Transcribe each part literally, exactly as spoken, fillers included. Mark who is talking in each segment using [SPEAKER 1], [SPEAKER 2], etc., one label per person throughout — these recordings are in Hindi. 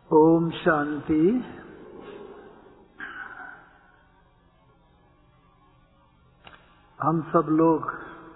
[SPEAKER 1] ओम शांति। हम सब लोग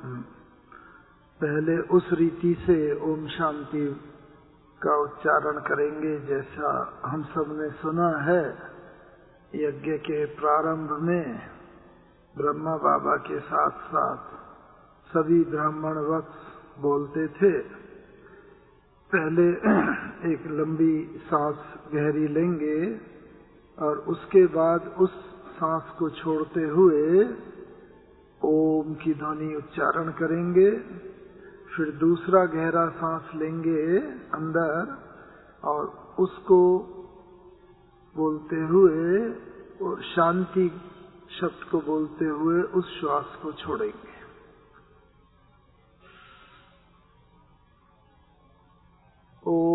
[SPEAKER 1] पहले उस रीति से ओम शांति का उच्चारण करेंगे जैसा हम सब ने सुना है। यज्ञ के प्रारंभ में ब्रह्मा बाबा के साथ साथ सभी ब्राह्मण वत्स बोलते थे। पहले एक लंबी सांस गहरी लेंगे और उसके बाद उस सांस को छोड़ते हुए ओम की ध्वनि उच्चारण करेंगे। फिर दूसरा गहरा सांस लेंगे अंदर और उसको बोलते हुए और शांति शब्द को बोलते हुए उस श्वास को छोड़ेंगे। ओ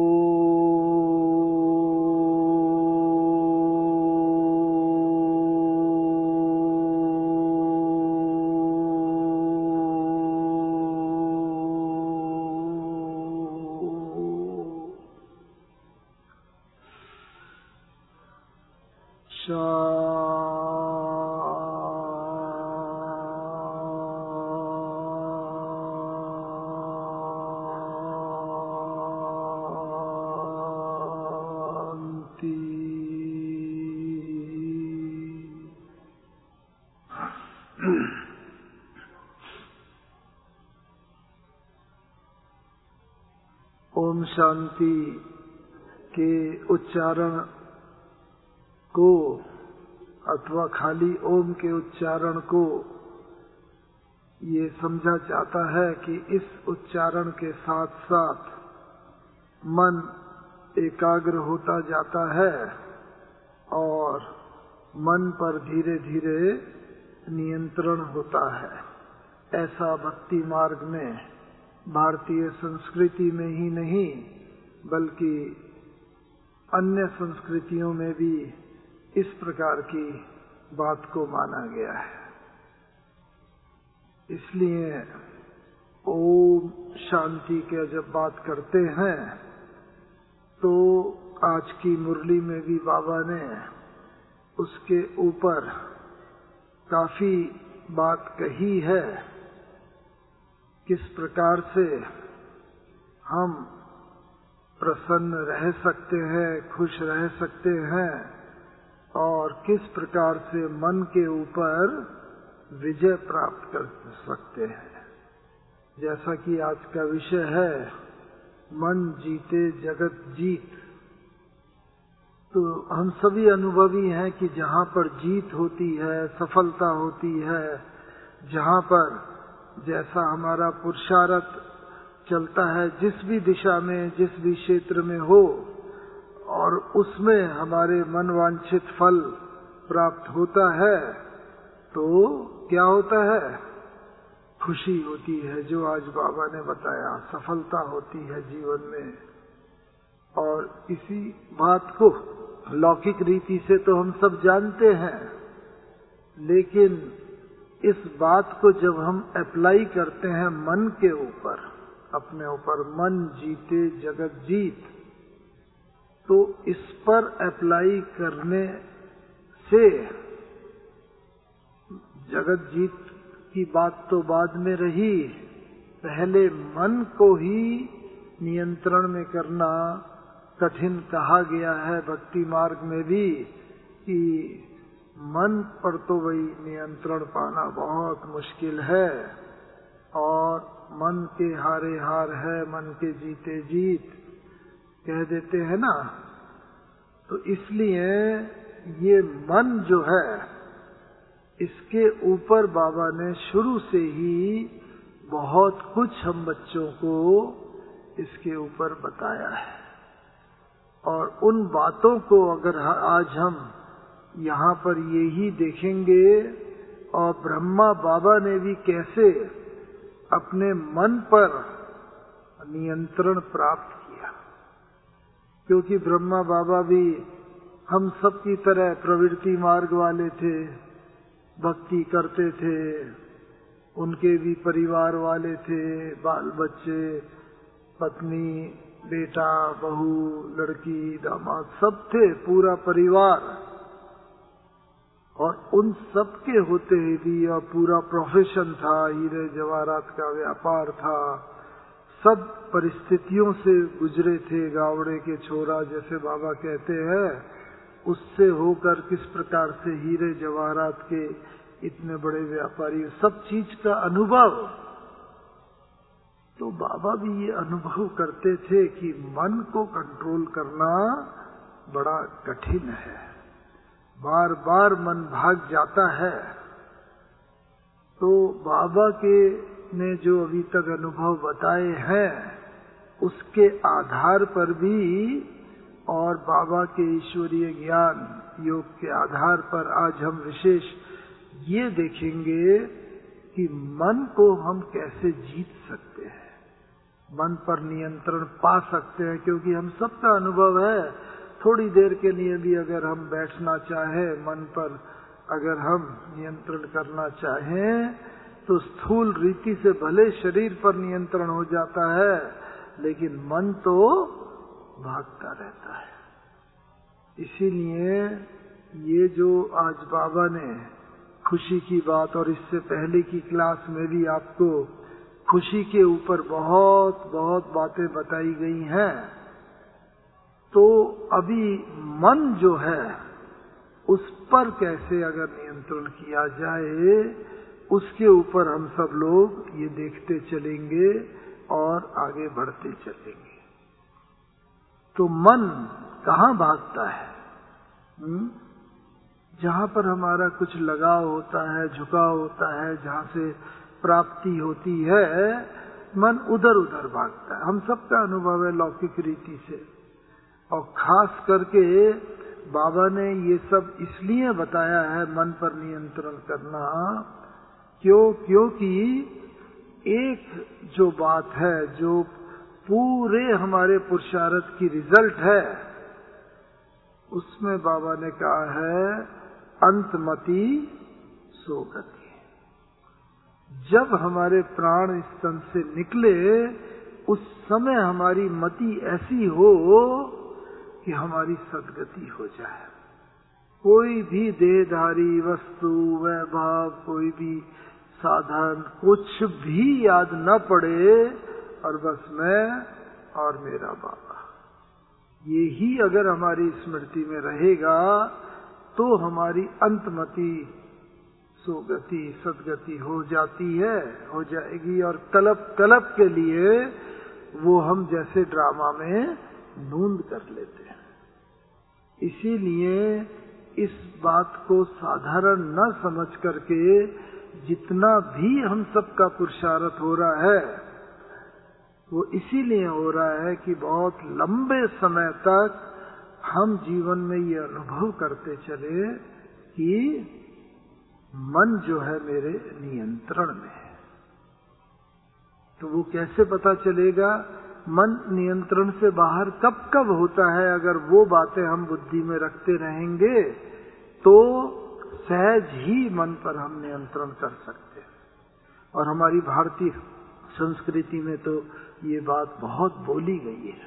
[SPEAKER 1] ओम शांति के उच्चारण को अथवा खाली ओम के उच्चारण को ये समझा जाता है कि इस उच्चारण के साथ साथ मन एकाग्र होता जाता है और मन पर धीरे धीरे नियंत्रण होता है। ऐसा भक्ति मार्ग में भारतीय संस्कृति में ही नहीं बल्कि अन्य संस्कृतियों में भी इस प्रकार की बात को माना गया है। इसलिए ओम शांति के जब बात करते हैं तो आज की मुरली में भी बाबा ने उसके ऊपर काफी बात कही है। किस प्रकार से हम प्रसन्न रह सकते हैं, खुश रह सकते हैं और किस प्रकार से मन के ऊपर विजय प्राप्त कर सकते हैं। जैसा कि आज का विषय है मन जीते जगत जीत, तो हम सभी अनुभवी हैं कि जहाँ पर जीत होती है, सफलता होती है, जहाँ पर जैसा हमारा पुरुषार्थ चलता है, जिस भी दिशा में जिस भी क्षेत्र में हो और उसमें हमारे मनवांछित फल प्राप्त होता है तो क्या होता है? खुशी होती है, जो आज बाबा ने बताया, सफलता होती है जीवन में। और इसी बात को लौकिक रीति से तो हम सब जानते हैं, लेकिन इस बात को जब हम अप्लाई करते हैं मन के ऊपर, अपने ऊपर, मन जीते जगत जीत, तो इस पर अप्लाई करने से जगत जीत की बात तो बाद में रही, पहले मन को ही नियंत्रण में करना कठिन कहा गया है भक्ति मार्ग में भी कि मन पर तो वही नियंत्रण पाना बहुत मुश्किल है और मन के हारे हार है, मन के जीते जीत कह देते हैं ना। तो इसलिए ये मन जो है इसके ऊपर बाबा ने शुरू से ही बहुत कुछ हम बच्चों को इसके ऊपर बताया है। और उन बातों को अगर आज हम यहाँ पर यही देखेंगे और ब्रह्मा बाबा ने भी कैसे अपने मन पर नियंत्रण प्राप्त किया, क्योंकि ब्रह्मा बाबा भी हम सब की तरह प्रवृत्ति मार्ग वाले थे, भक्ति करते थे, उनके भी परिवार वाले थे, बाल बच्चे, पत्नी, बेटा, बहू, लड़की, दामाद सब थे, पूरा परिवार। और उन सब के होते ही भी और पूरा प्रोफेशन था, हीरे जवाहरात का व्यापार था, सब परिस्थितियों से गुजरे थे। गावड़े के छोरा जैसे बाबा कहते हैं, उससे होकर किस प्रकार से हीरे जवाहरात के इतने बड़े व्यापारी, सब चीज का अनुभव। तो बाबा भी ये अनुभव करते थे कि मन को कंट्रोल करना बड़ा कठिन है, बार बार मन भाग जाता है। तो बाबा के ने जो अभी तक अनुभव बताए हैं, उसके आधार पर भी और बाबा के ईश्वरीय ज्ञान योग के आधार पर आज हम विशेष ये देखेंगे कि मन को हम कैसे जीत सकते हैं, मन पर नियंत्रण पा सकते हैं। क्योंकि हम सबका अनुभव है, थोड़ी देर के लिए भी अगर हम बैठना चाहें, मन पर अगर हम नियंत्रण करना चाहें, तो स्थूल रीति से भले शरीर पर नियंत्रण हो जाता है, लेकिन मन तो भागता रहता है। इसीलिए ये जो आज बाबा ने खुशी की बात, और इससे पहले की क्लास में भी आपको खुशी के ऊपर बहुत बहुत बातें बताई गई हैं। तो अभी मन जो है उस पर कैसे अगर नियंत्रण किया जाए, उसके ऊपर हम सब लोग ये देखते चलेंगे और आगे बढ़ते चलेंगे। तो मन कहाँ भागता है? हुँ? जहाँ पर हमारा कुछ लगाव होता है, झुकाव होता है, जहाँ से प्राप्ति होती है, मन उधर उधर भागता है। हम सबका अनुभव है लौकिक रीति से। और खास करके बाबा ने ये सब इसलिए बताया है मन पर नियंत्रण करना, क्यों क्योंकि एक जो बात है जो पूरे हमारे पुरुषार्थ की रिजल्ट है, उसमें बाबा ने कहा है अंतमति सोगति। जब हमारे प्राण इस तन से निकले, उस समय हमारी मति ऐसी हो कि हमारी सद्गति हो जाए। कोई भी देहधारी वस्तु, वैभव, कोई भी साधन, कुछ भी याद न पड़े, और बस मैं और मेरा बाबा, ये ही अगर हमारी स्मृति में रहेगा, तो हमारी अंतमति सोगति, सद्गति हो जाती है, हो जाएगी। और तलब तलब के लिए वो हम जैसे ड्रामा में नूंद कर लेते हैं। इसीलिए इस बात को साधारण न समझ करके जितना भी हम सबका पुरुषार्थ हो रहा है, वो इसीलिए हो रहा है कि बहुत लंबे समय तक हम जीवन में ये अनुभव करते चले कि मन जो है मेरे नियंत्रण में है। तो वो कैसे पता चलेगा? मन नियंत्रण से बाहर कब कब होता है, अगर वो बातें हम बुद्धि में रखते रहेंगे तो सहज ही मन पर हम नियंत्रण कर सकते हैं। और हमारी भारतीय संस्कृति में तो ये बात बहुत बोली गई है,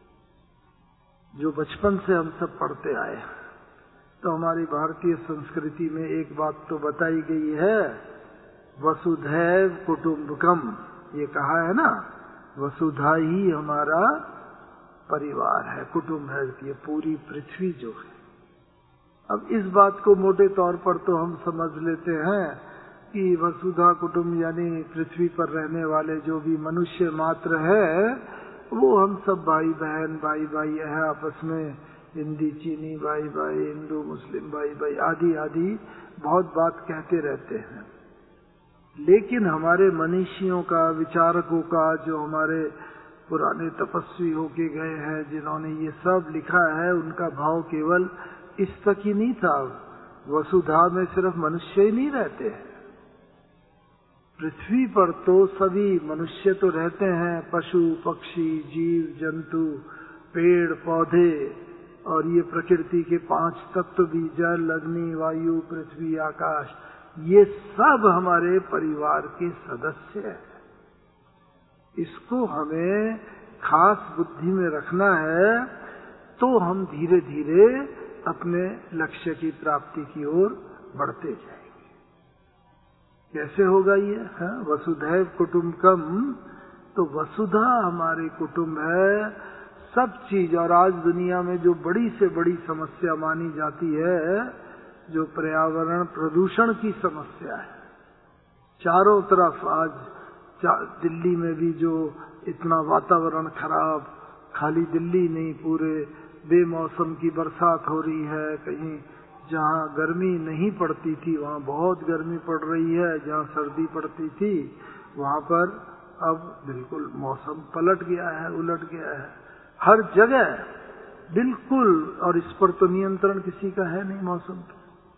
[SPEAKER 1] जो बचपन से हम सब पढ़ते आए हैं। तो हमारी भारतीय संस्कृति में एक बात तो बताई गई है, वसुधैव कुटुंबकम, ये कहा है ना, वसुधा ही हमारा परिवार है, कुटुंब है, ये पूरी पृथ्वी जो है। अब इस बात को मोटे तौर पर तो हम समझ लेते हैं कि वसुधा कुटुंब यानी पृथ्वी पर रहने वाले जो भी मनुष्य मात्र है, वो हम सब भाई बहन, भाई भाई है आपस में, हिंदी चीनी भाई भाई, हिंदू मुस्लिम भाई भाई, आदि आदि बहुत बात कहते रहते हैं। लेकिन हमारे मनीषियों का, विचारकों का, जो हमारे पुराने तपस्वी होके गए हैं, जिन्होंने ये सब लिखा है, उनका भाव केवल इस तक ही नहीं था। वसुधा में सिर्फ मनुष्य ही नहीं रहते हैं, पृथ्वी पर तो सभी मनुष्य तो रहते हैं, पशु पक्षी, जीव जंतु, पेड़ पौधे, और ये प्रकृति के पांच तत्व भी, जल अग्नि वायु पृथ्वी आकाश, ये सब हमारे परिवार के सदस्य हैं। इसको हमें खास बुद्धि में रखना है तो हम धीरे धीरे अपने लक्ष्य की प्राप्ति की ओर बढ़ते जाएंगे। कैसे होगा ये? है वसुधैव कुटुंबकम, तो वसुधा हमारे कुटुंब है, सब चीज। और आज दुनिया में जो बड़ी से बड़ी समस्या मानी जाती है, जो पर्यावरण प्रदूषण की समस्या है, चारों तरफ आज दिल्ली में भी जो इतना वातावरण खराब, खाली दिल्ली नहीं पूरे बेमौसम की बरसात हो रही है, कहीं जहाँ गर्मी नहीं पड़ती थी वहाँ बहुत गर्मी पड़ रही है, जहाँ सर्दी पड़ती थी वहाँ पर अब बिल्कुल मौसम पलट गया है, उलट गया है हर जगह बिल्कुल। और इस पर तो नियंत्रण किसी का है नहीं मौसम का।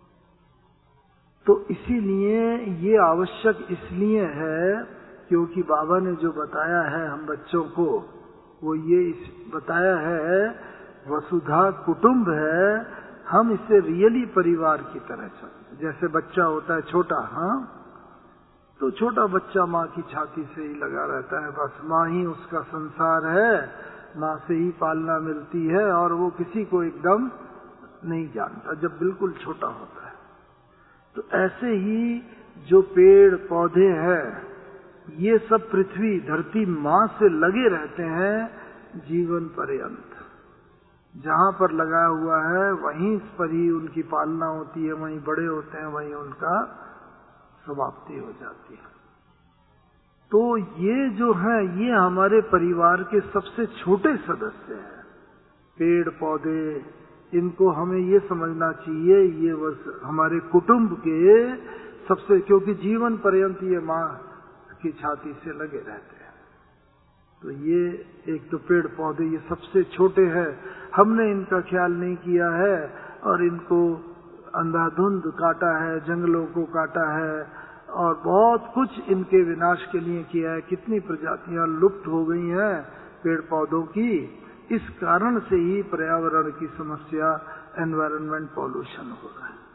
[SPEAKER 1] तो इसीलिए ये आवश्यक इसलिए है क्योंकि बाबा ने जो बताया है हम बच्चों को, वो ये इस बताया है वसुधा कुटुंब है, हम इसे रियली परिवार की तरह चलते। जैसे बच्चा होता है छोटा, हाँ, तो छोटा बच्चा माँ की छाती से ही लगा रहता है, बस माँ ही उसका संसार है, माँ से ही पालना मिलती है और वो किसी को एकदम नहीं जानता जब बिल्कुल छोटा होता है। तो ऐसे ही जो पेड़ पौधे हैं ये सब पृथ्वी धरती माँ से लगे रहते हैं जीवन पर्यंत। जहाँ पर लगा हुआ है वहीं पर ही उनकी पालना होती है, वहीं बड़े होते हैं, वहीं उनका समाप्ति हो जाती है। तो ये जो है ये हमारे परिवार के सबसे छोटे सदस्य हैं। पेड़ पौधे, इनको हमें ये समझना चाहिए ये बस हमारे कुटुंब के सबसे, क्योंकि जीवन पर्यंत ये माँ की छाती से लगे रहते हैं। तो ये एक तो पेड़ पौधे ये सबसे छोटे हैं, हमने इनका ख्याल नहीं किया है और इनको अंधाधुंध काटा है, जंगलों को काटा है और बहुत कुछ इनके विनाश के लिए किया है। कितनी प्रजातियां लुप्त हो गई हैं पेड़ पौधों की। इस कारण से ही पर्यावरण की समस्या, एनवायरनमेंट पॉल्यूशन हो रहा है।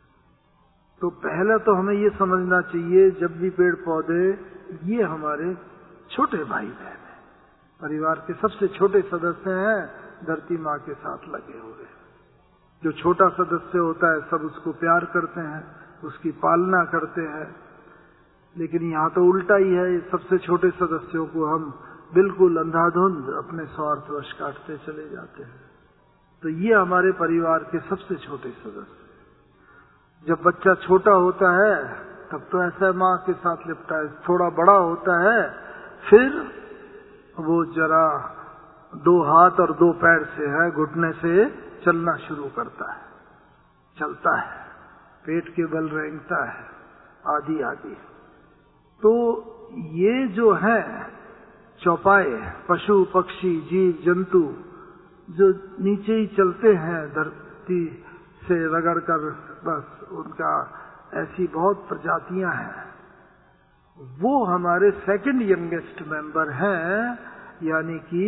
[SPEAKER 1] तो पहले तो हमें ये समझना चाहिए जब भी पेड़ पौधे ये हमारे छोटे भाई बहन हैं, परिवार के सबसे छोटे सदस्य हैं, धरती माँ के साथ लगे हुए। जो छोटा सदस्य होता है सब उसको प्यार करते हैं, उसकी पालना करते हैं, लेकिन यहाँ तो उल्टा ही है, सबसे छोटे सदस्यों को हम बिल्कुल अंधाधुंध अपने स्वार्थवश काटते चले जाते हैं। तो ये हमारे परिवार के सबसे छोटे सदस्य। जब बच्चा छोटा होता है तब तो ऐसा माँ के साथ लिपटा है, थोड़ा बड़ा होता है फिर वो जरा दो हाथ और दो पैर से है घुटने से चलना शुरू करता है, चलता है, पेट के बल रेंगता है, आदि आदि। तो ये जो है चौपाए, पशु पक्षी जीव जंतु जो नीचे ही चलते हैं धरती से रगड़ कर, बस उनका ऐसी बहुत प्रजातियां हैं। वो हमारे सेकंड यंगेस्ट मेंबर हैं, यानी कि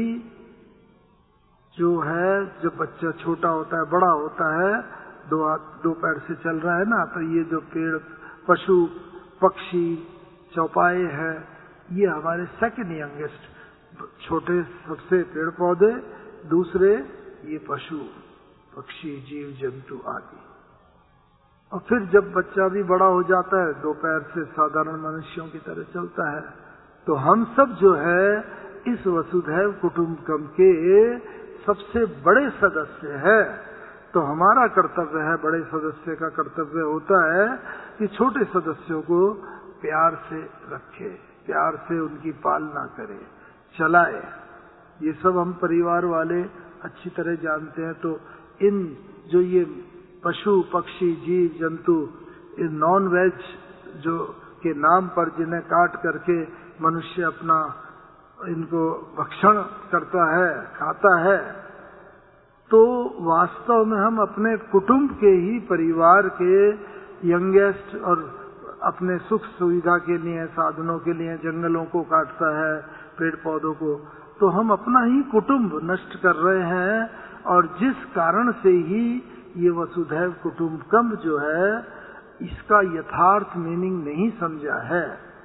[SPEAKER 1] जो है जब बच्चा छोटा होता है बड़ा होता है, दो हाथ दो पैर से चल रहा है ना, तो ये जो पेड़ पशु पक्षी चौपाए हैं ये हमारे सेकंड यंगेस्ट, छोटे सबसे पेड़ पौधे, दूसरे ये पशु पक्षी जीव जंतु आदि। और फिर जब बच्चा भी बड़ा हो जाता है दो पैर से साधारण मनुष्यों की तरह चलता है। तो हम सब जो है इस वसुधैव कुटुंबकम के सबसे बड़े सदस्य है। तो हमारा कर्तव्य है, बड़े सदस्य का कर्तव्य होता है कि छोटे सदस्यों को प्यार से रखे, प्यार से उनकी पालना करे, चलाए। ये सब हम परिवार वाले अच्छी तरह जानते हैं। तो इन जो ये पशु पक्षी जीव जंतु इन नॉन वेज जो के नाम पर जिन्हें काट करके मनुष्य अपना इनको भक्षण करता है, खाता है, तो वास्तव में हम अपने कुटुंब के ही परिवार के यंगेस्ट और अपने सुख सुविधा के लिए साधनों के लिए जंगलों को काटता है, पेड़ पौधों को, तो हम अपना ही कुटुंब नष्ट कर रहे हैं। और जिस कारण से ही ये वसुधैव कुटुंबकम जो है इसका यथार्थ मीनिंग नहीं समझा है।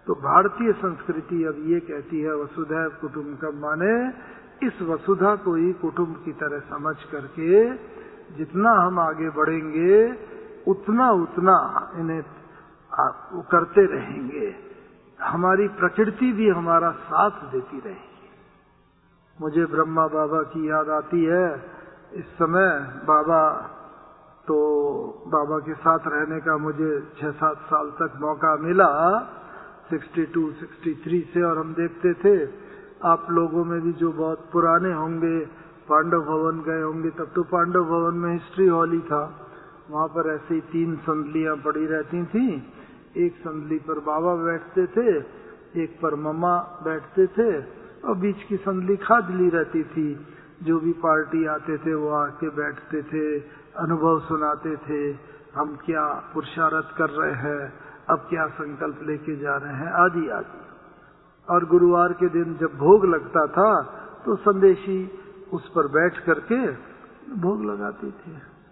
[SPEAKER 1] तो भारतीय संस्कृति अब ये कहती है वसुधैव कुटुंबकम, माने इस वसुधा को ही कुटुंब की तरह समझ करके जितना हम आगे बढ़ेंगे उतना उतना इन्हें करते रहेंगे, हमारी प्रकृति भी हमारा साथ देती रहेगी। मुझे ब्रह्मा बाबा की याद आती है इस समय। बाबा तो बाबा के साथ रहने का मुझे छह सात साल तक मौका मिला, बासठ, तिरसठ से, और हम देखते थे आप लोगों में भी जो बहुत पुराने होंगे पांडव भवन गए होंगे, तब तो पांडव भवन में हिस्ट्री हॉल ही था। वहां पर ऐसे ही तीन संदलियां पड़ी रहती थी, एक संदली पर बाबा बैठते थे, एक पर मम्मा बैठते थे, और बीच की संदली खाली रहती थी। जो भी पार्टी आते थे वो आके बैठते थे, अनुभव सुनाते थे, हम क्या पुरुषार्थ कर रहे हैं, अब क्या संकल्प लेके जा रहे हैं, आदि आदि। और गुरुवार के दिन जब भोग लगता था तो संदेशी उस पर बैठ करके भोग लगाती थी।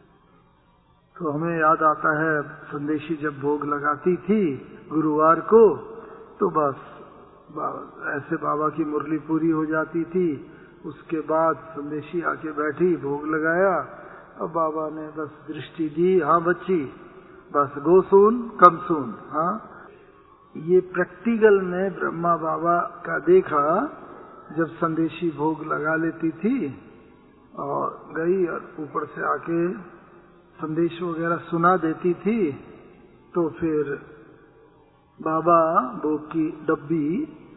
[SPEAKER 1] तो हमें याद आता है संदेशी जब भोग लगाती थी गुरुवार को, तो बस ऐसे बाबा की मुरली पूरी हो जाती थी। उसके बाद संदेशी आके बैठी, भोग लगाया, और बाबा ने बस दृष्टि दी, हाँ बच्ची बस गो सुन कम सुन। हाँ, ये प्रैक्टिकल में ब्रह्मा बाबा का देखा। जब संदेशी भोग लगा लेती थी और गई और ऊपर से आके संदेश वगैरह सुना देती थी, तो फिर बाबा भोग की डब्बी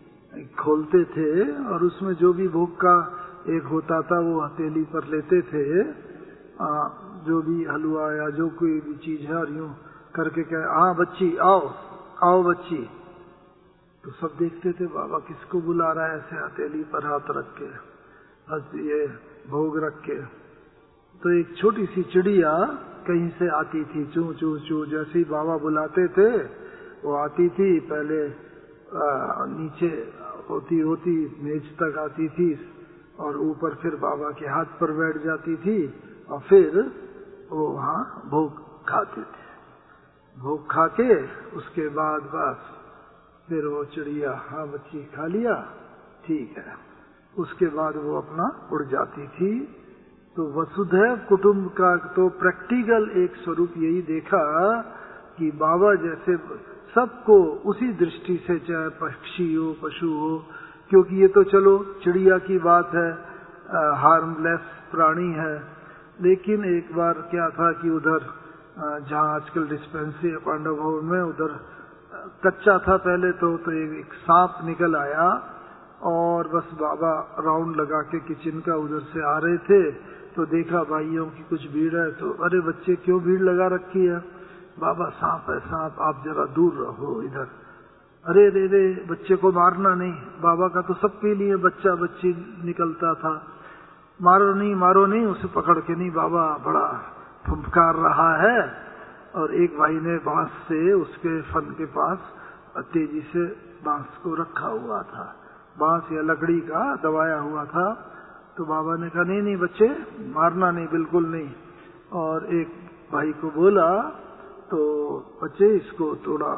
[SPEAKER 1] खोलते थे और उसमें जो भी भोग का एक होता था वो हथेली पर लेते थे, आ, जो भी हलवा या जो कोई भी चीज है, और यूं करके कहे हाँ बच्ची आओ आओ बच्ची। तो सब देखते थे बाबा किसको बुला रहा है, ऐसे हथेली पर हाथ रख के, बस ये भोग रख के। तो एक छोटी सी चिड़िया कहीं से आती थी, चू चू चू, जैसे ही बाबा बुलाते थे वो आती थी। पहले आ, नीचे होती होती मेज तक आती थी और ऊपर फिर बाबा के हाथ पर बैठ जाती थी, और फिर वो वहाँ भोग खाते थे। भोग खा के उसके बाद बस फिर वो चिड़िया हाँ बच्ची खा लिया, ठीक है, उसके बाद वो अपना उड़ जाती थी। तो वसुधैव कुटुंब का तो प्रैक्टिकल एक स्वरूप यही देखा कि बाबा जैसे सबको उसी दृष्टि से, चाहे पक्षी हो पशु हो, क्योंकि ये तो चलो चिड़िया की बात है, हार्मलेस प्राणी है, लेकिन एक बार क्या था कि उधर जहाँ आजकल डिस्पेंसरी है पांडव भवन में, उधर कच्चा था पहले तो, तो एक सांप निकल आया और बस बाबा राउंड लगा के किचन का उधर से आ रहे थे, तो देखा भाइयों की कुछ भीड़ है, तो अरे बच्चे क्यों भीड़ लगा रखी है, बाबा सांप है सांप, आप जरा दूर रहो इधर। अरे रे रे बच्चे को मारना नहीं, बाबा का तो सबके लिए बच्चा बच्ची निकलता था, मारो नहीं मारो नहीं, उसे पकड़ के नहीं, बाबा बड़ा फुफकार रहा है। और एक भाई ने बांस से उसके फन के पास तेजी से बांस को रखा हुआ था, बांस या लकड़ी का दबाया हुआ था। तो बाबा ने कहा नहीं नहीं बच्चे मारना नहीं, बिल्कुल नहीं। और एक भाई को बोला तो बच्चे इसको थोड़ा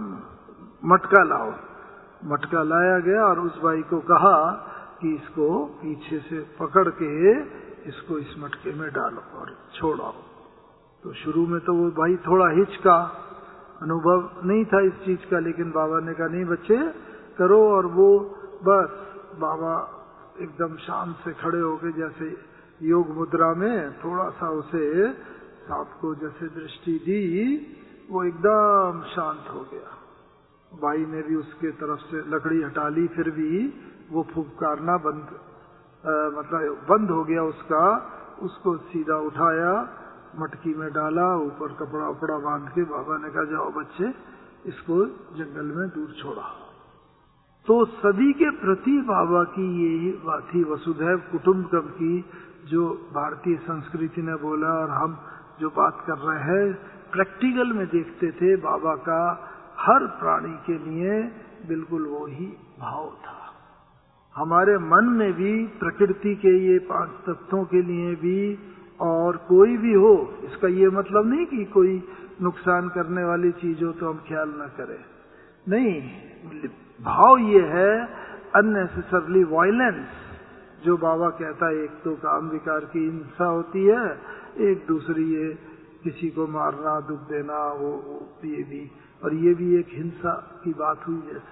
[SPEAKER 1] मटका लाओ, मटका लाया गया और उस भाई को कहा कि इसको पीछे से पकड़ के इसको इस मटके में डालो और छोड़ाओ। तो शुरू में तो वो भाई थोड़ा हिचका, अनुभव नहीं था इस चीज का, लेकिन बाबा ने कहा नहीं बच्चे करो। और वो बस बाबा एकदम शांत से खड़े हो गए, जैसे योग मुद्रा में थोड़ा सा उसे सांप को जैसे दृष्टि दी, वो एकदम शांत हो गया। भाई ने भी उसके तरफ से लकड़ी हटा ली, फिर भी वो फुफकारना बंद आ, मतलब बंद हो गया उसका। उसको सीधा उठाया, मटकी में डाला, ऊपर कपड़ा उपड़ा बांध के बाबा ने कहा जाओ बच्चे इसको जंगल में दूर छोड़ा। तो सभी के प्रति बाबा की ये बात थी वसुधैव कुटुंबकम की, जो भारतीय संस्कृति ने बोला। और हम जो बात कर रहे हैं प्रैक्टिकल में देखते थे, बाबा का हर प्राणी के लिए बिल्कुल वो ही भाव था। हमारे मन में भी प्रकृति के ये पांच तत्वों के लिए भी, और कोई भी हो, इसका ये मतलब नहीं कि कोई नुकसान करने वाली चीज हो तो हम ख्याल न करें, नहीं, भाव ये है अननेसेसरली वायलेंस, जो बाबा कहता है एक तो काम विकार की हिंसा होती है, एक दूसरी ये किसी को मारना, दुख देना, वो, वो ये भी, और ये भी एक हिंसा की बात हुई जैसे।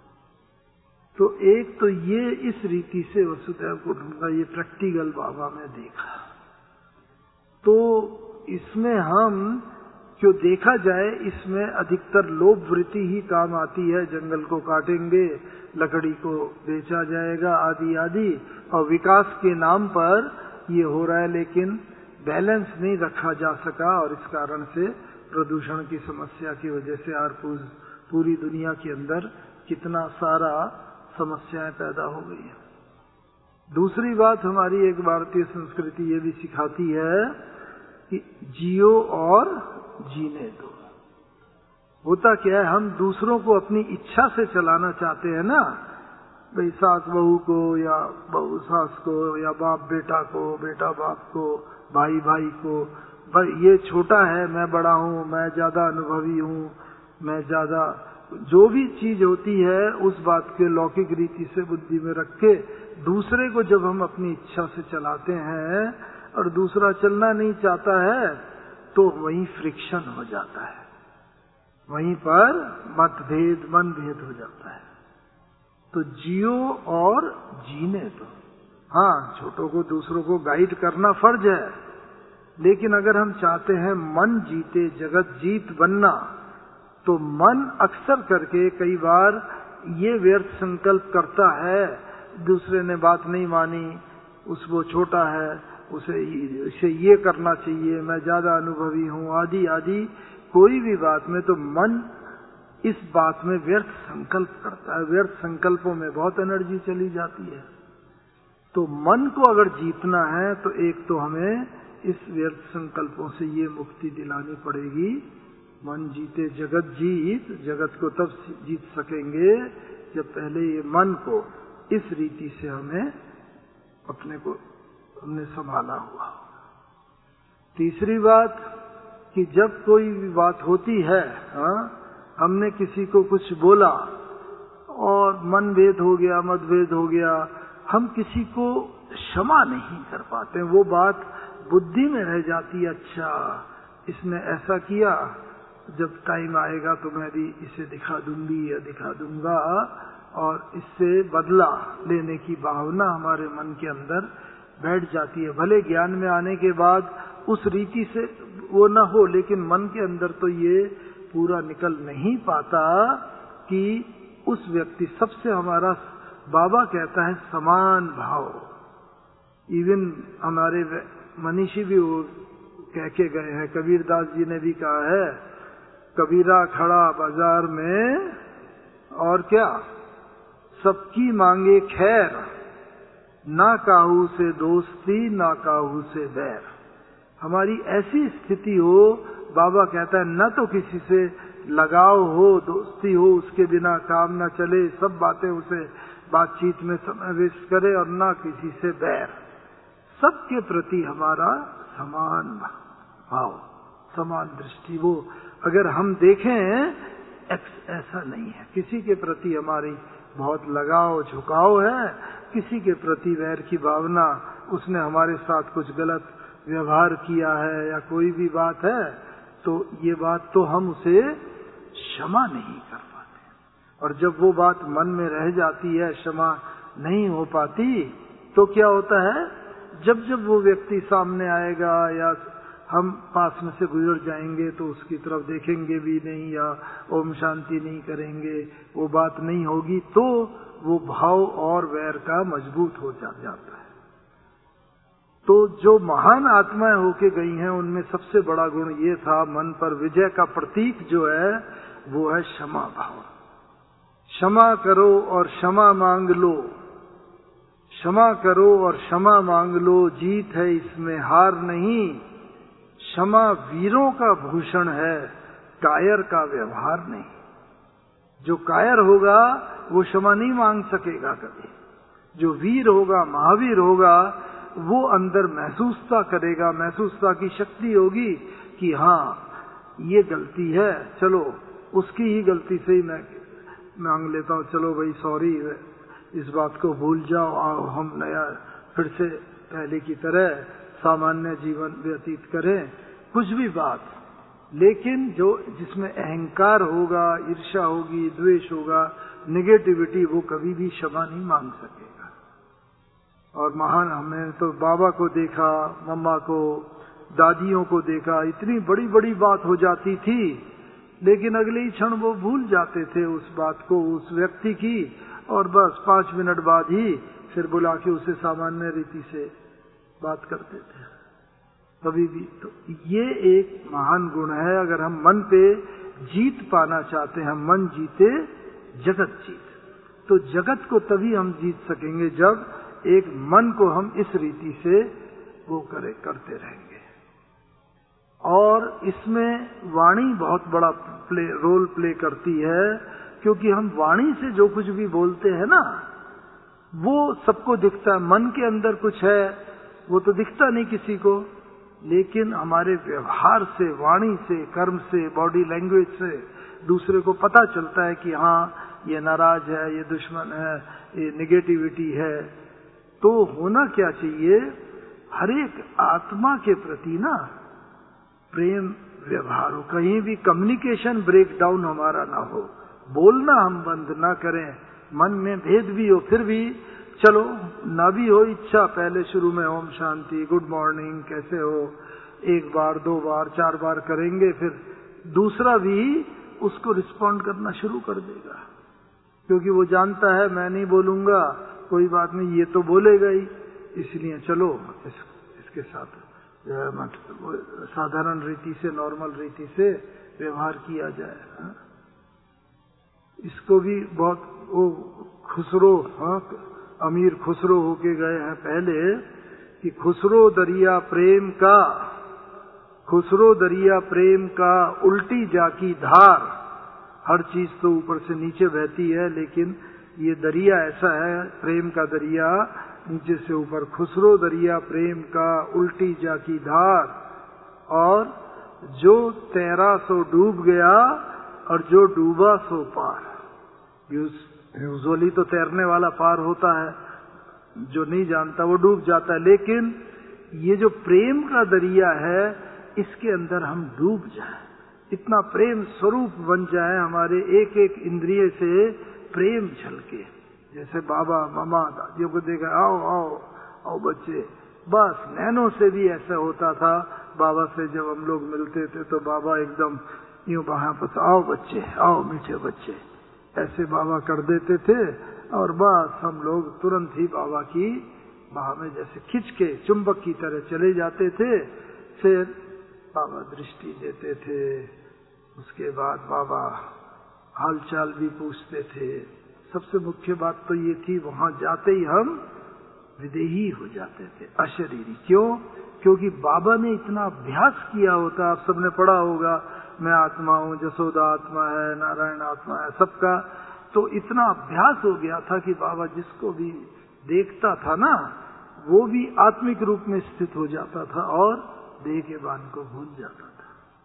[SPEAKER 1] तो एक तो ये इस रीति से वसुदैव कुटुंबकम, ये प्रैक्टिकल बाबा में देखा। तो इसमें हम क्यों देखा जाए, इसमें अधिकतर लोभ वृत्ति ही काम आती है। जंगल को काटेंगे, लकड़ी को बेचा जाएगा, आदि आदि, और विकास के नाम पर ये हो रहा है, लेकिन बैलेंस नहीं रखा जा सका, और इस कारण से प्रदूषण की समस्या की वजह से आज पूरी दुनिया के अंदर कितना सारा समस्याएं पैदा हो गई है। दूसरी बात, हमारी एक भारतीय संस्कृति ये भी सिखाती है कि जियो और जीने दो। होता क्या है, हम दूसरों को अपनी इच्छा से चलाना चाहते हैं ना, भाई सास बहू को, या बहू सास को, या बाप बेटा को, बेटा बाप को, भाई भाई को, भाई ये छोटा है, मैं बड़ा हूँ, मैं ज्यादा अनुभवी हूँ, मैं ज्यादा, जो भी चीज होती है उस बात के लौकिक रीति से बुद्धि में रख के दूसरे को जब हम अपनी इच्छा से चलाते हैं और दूसरा चलना नहीं चाहता है, तो वहीं फ्रिक्शन हो जाता है, वहीं पर मतभेद, मनभेद हो जाता है। तो जियो और जीने दो। हाँ, छोटों को, दूसरों को गाइड करना फर्ज है, लेकिन अगर हम चाहते हैं मन जीते जगत जीत बनना, तो मन अक्सर करके कई बार ये व्यर्थ संकल्प करता है, दूसरे ने बात नहीं मानी, उस वो छोटा है, उसे इसे ये करना चाहिए, मैं ज्यादा अनुभवी हूँ, आदि आदि, कोई भी बात में तो मन इस बात में व्यर्थ संकल्प करता है। व्यर्थ संकल्पों में बहुत एनर्जी चली जाती है। तो मन को अगर जीतना है तो एक तो हमें इस व्यर्थ संकल्पों से ये मुक्ति दिलानी पड़ेगी। मन जीते जगत जीत, जगत को तब जीत सकेंगे जब पहले ये मन को इस रीति से हमें अपने को हमने संभाला हुआ। तीसरी बात कि जब कोई भी बात होती है, हाँ, हमने किसी को कुछ बोला और मनभेद हो गया, मतभेद हो गया, हम किसी को क्षमा नहीं कर पाते, वो बात बुद्धि में रह जाती है। अच्छा, इसने ऐसा किया, जब टाइम आएगा तो मैं भी इसे दिखा दूंगी या दिखा दूंगा, और इससे बदला लेने की भावना हमारे मन के अंदर बैठ जाती है। भले ज्ञान में आने के बाद उस रीति से वो न हो, लेकिन मन के अंदर तो ये पूरा निकल नहीं पाता कि उस व्यक्ति, सबसे हमारा बाबा कहता है समान भाव। इवन हमारे मनीषी भी वो कह के गए हैं, कबीरदास जी ने भी कहा है, कबीरा खड़ा बाजार में और क्या, सबकी मांगे खैर, ना काहू से दोस्ती ना काहू से बैर। हमारी ऐसी स्थिति हो, बाबा कहता है, न तो किसी से लगाव हो, दोस्ती हो, उसके बिना काम न चले, सब बातें उसे बातचीत में समय वेस्ट करे, और ना किसी से बैर। सबके प्रति हमारा समान भाव, समान दृष्टि। वो अगर हम देखें, ऐसा नहीं है, किसी के प्रति हमारी बहुत लगाव झुकाव है, किसी के प्रति वैर की भावना, उसने हमारे साथ कुछ गलत व्यवहार किया है या कोई भी बात है, तो ये बात तो हम उसे क्षमा नहीं कर पाते। और जब वो बात मन में रह जाती है, क्षमा नहीं हो पाती, तो क्या होता है, जब जब वो व्यक्ति सामने आएगा या हम पास में से गुजर जाएंगे तो उसकी तरफ देखेंगे भी नहीं या ओम शांति नहीं करेंगे, वो बात नहीं होगी, तो वो भाव और वैर का मजबूत हो जा, जाता है। तो जो महान आत्माएं होके गई हैं, उनमें सबसे बड़ा गुण ये था, मन पर विजय का प्रतीक जो है वो है क्षमा भाव। क्षमा करो और क्षमा मांग लो, क्षमा करो और क्षमा मांग लो, जीत है इसमें हार नहीं। क्षमा वीरों का भूषण है, कायर का व्यवहार नहीं। जो कायर होगा वो क्षमा नहीं मांग सकेगा कभी। जो वीर होगा, महावीर होगा, वो अंदर महसूसता करेगा, महसूसता की शक्ति होगी कि हाँ ये गलती है, चलो उसकी ही गलती से ही मैं मांग लेता हूँ, चलो भाई सॉरी, इस बात को भूल जाओ, आओ हम नया फिर से पहले की तरह सामान्य जीवन व्यतीत करें, कुछ भी बात। लेकिन जो जिसमें अहंकार होगा, ईर्ष्या होगी, द्वेष होगा, नेगेटिविटी, वो कभी भी क्षमा नहीं मांग सकेगा। और महान, हमने तो बाबा को देखा, मम्मा को, दादियों को देखा, इतनी बड़ी बड़ी बात हो जाती थी, लेकिन अगले ही क्षण वो भूल जाते थे उस बात को, उस व्यक्ति की, और बस पांच मिनट बाद ही फिर बुला के उसे सामान्य रीति से बात करते थे कभी भी। तो ये एक महान गुण है। अगर हम मन पे जीत पाना चाहते हैं, हम मन जीते जगत जीत, तो जगत को तभी हम जीत सकेंगे जब एक मन को हम इस रीति से वो करे करते रहेंगे। और इसमें वाणी बहुत बड़ा प्ले रोल प्ले करती है, क्योंकि हम वाणी से जो कुछ भी बोलते हैं ना, वो सबको दिखता है। मन के अंदर कुछ है वो तो दिखता नहीं किसी को, लेकिन हमारे व्यवहार से, वाणी से, कर्म से, बॉडी लैंग्वेज से दूसरे को पता चलता है कि हाँ ये नाराज है, ये दुश्मन है, ये निगेटिविटी है। तो होना क्या चाहिए, हर एक आत्मा के प्रति ना प्रेम व्यवहार हो, कहीं भी कम्युनिकेशन ब्रेक डाउन हमारा ना हो, बोलना हम बंद ना करें, मन में भेद भी हो, फिर भी चलो ना भी हो इच्छा, पहले शुरू में ओम शांति, गुड मॉर्निंग, कैसे हो, एक बार, दो बार, चार बार करेंगे, फिर दूसरा भी उसको रिस्पॉन्ड करना शुरू कर देगा, क्योंकि वो जानता है मैं नहीं बोलूंगा, कोई बात नहीं, ये तो बोलेगा ही, इसलिए चलो इस, इसके साथ साधारण रीति से, नॉर्मल रीति से व्यवहार किया जाए। हा? इसको भी बहुत वो खुसरो, हाँ, अमीर खुसरो होके गए हैं पहले कि खुसरो दरिया प्रेम का, खुसरो दरिया प्रेम का उल्टी जाकी धार। हर चीज तो ऊपर से नीचे बहती है, लेकिन ये दरिया ऐसा है, प्रेम का दरिया, नीचे से ऊपर। खुसरो दरिया प्रेम का उल्टी जाकी धार, और जो तैरा सो डूब गया और जो डूबा सो पार। यूजुअली तो तैरने वाला पार होता है, जो नहीं जानता वो डूब जाता है, लेकिन ये जो प्रेम का दरिया है, इसके अंदर हम डूब जाएं, इतना प्रेम स्वरूप बन जाए, हमारे एक एक इंद्रिय से प्रेम झलके। जैसे बाबा मामा दादियों को देखा, आओ आओ आओ बच्चे, बस नैनों से भी ऐसा होता था। बाबा से जब हम लोग मिलते थे तो बाबा एकदम यूं वहां पर, आओ बच्चे, आओ मीठे बच्चे, ऐसे बाबा कर देते थे, और बस हम लोग तुरंत ही बाबा की बाह में जैसे खिंच के चुंबक की तरह चले जाते थे। फिर बाबा दृष्टि देते थे, उसके बाद बाबा हालचाल भी पूछते थे। सबसे मुख्य बात तो ये थी, वहां जाते ही हम विदेही हो जाते थे, अशरीरी। क्यों? क्योंकि बाबा ने इतना अभ्यास किया होता, आप सबने पढ़ा होगा, मैं आत्मा हूँ, जसोदा आत्मा है, नारायण आत्मा है, सबका तो इतना अभ्यास हो गया था कि बाबा जिसको भी देखता था ना, वो भी आत्मिक रूप में स्थित हो जाता था और देह के बान को भूल जाता था।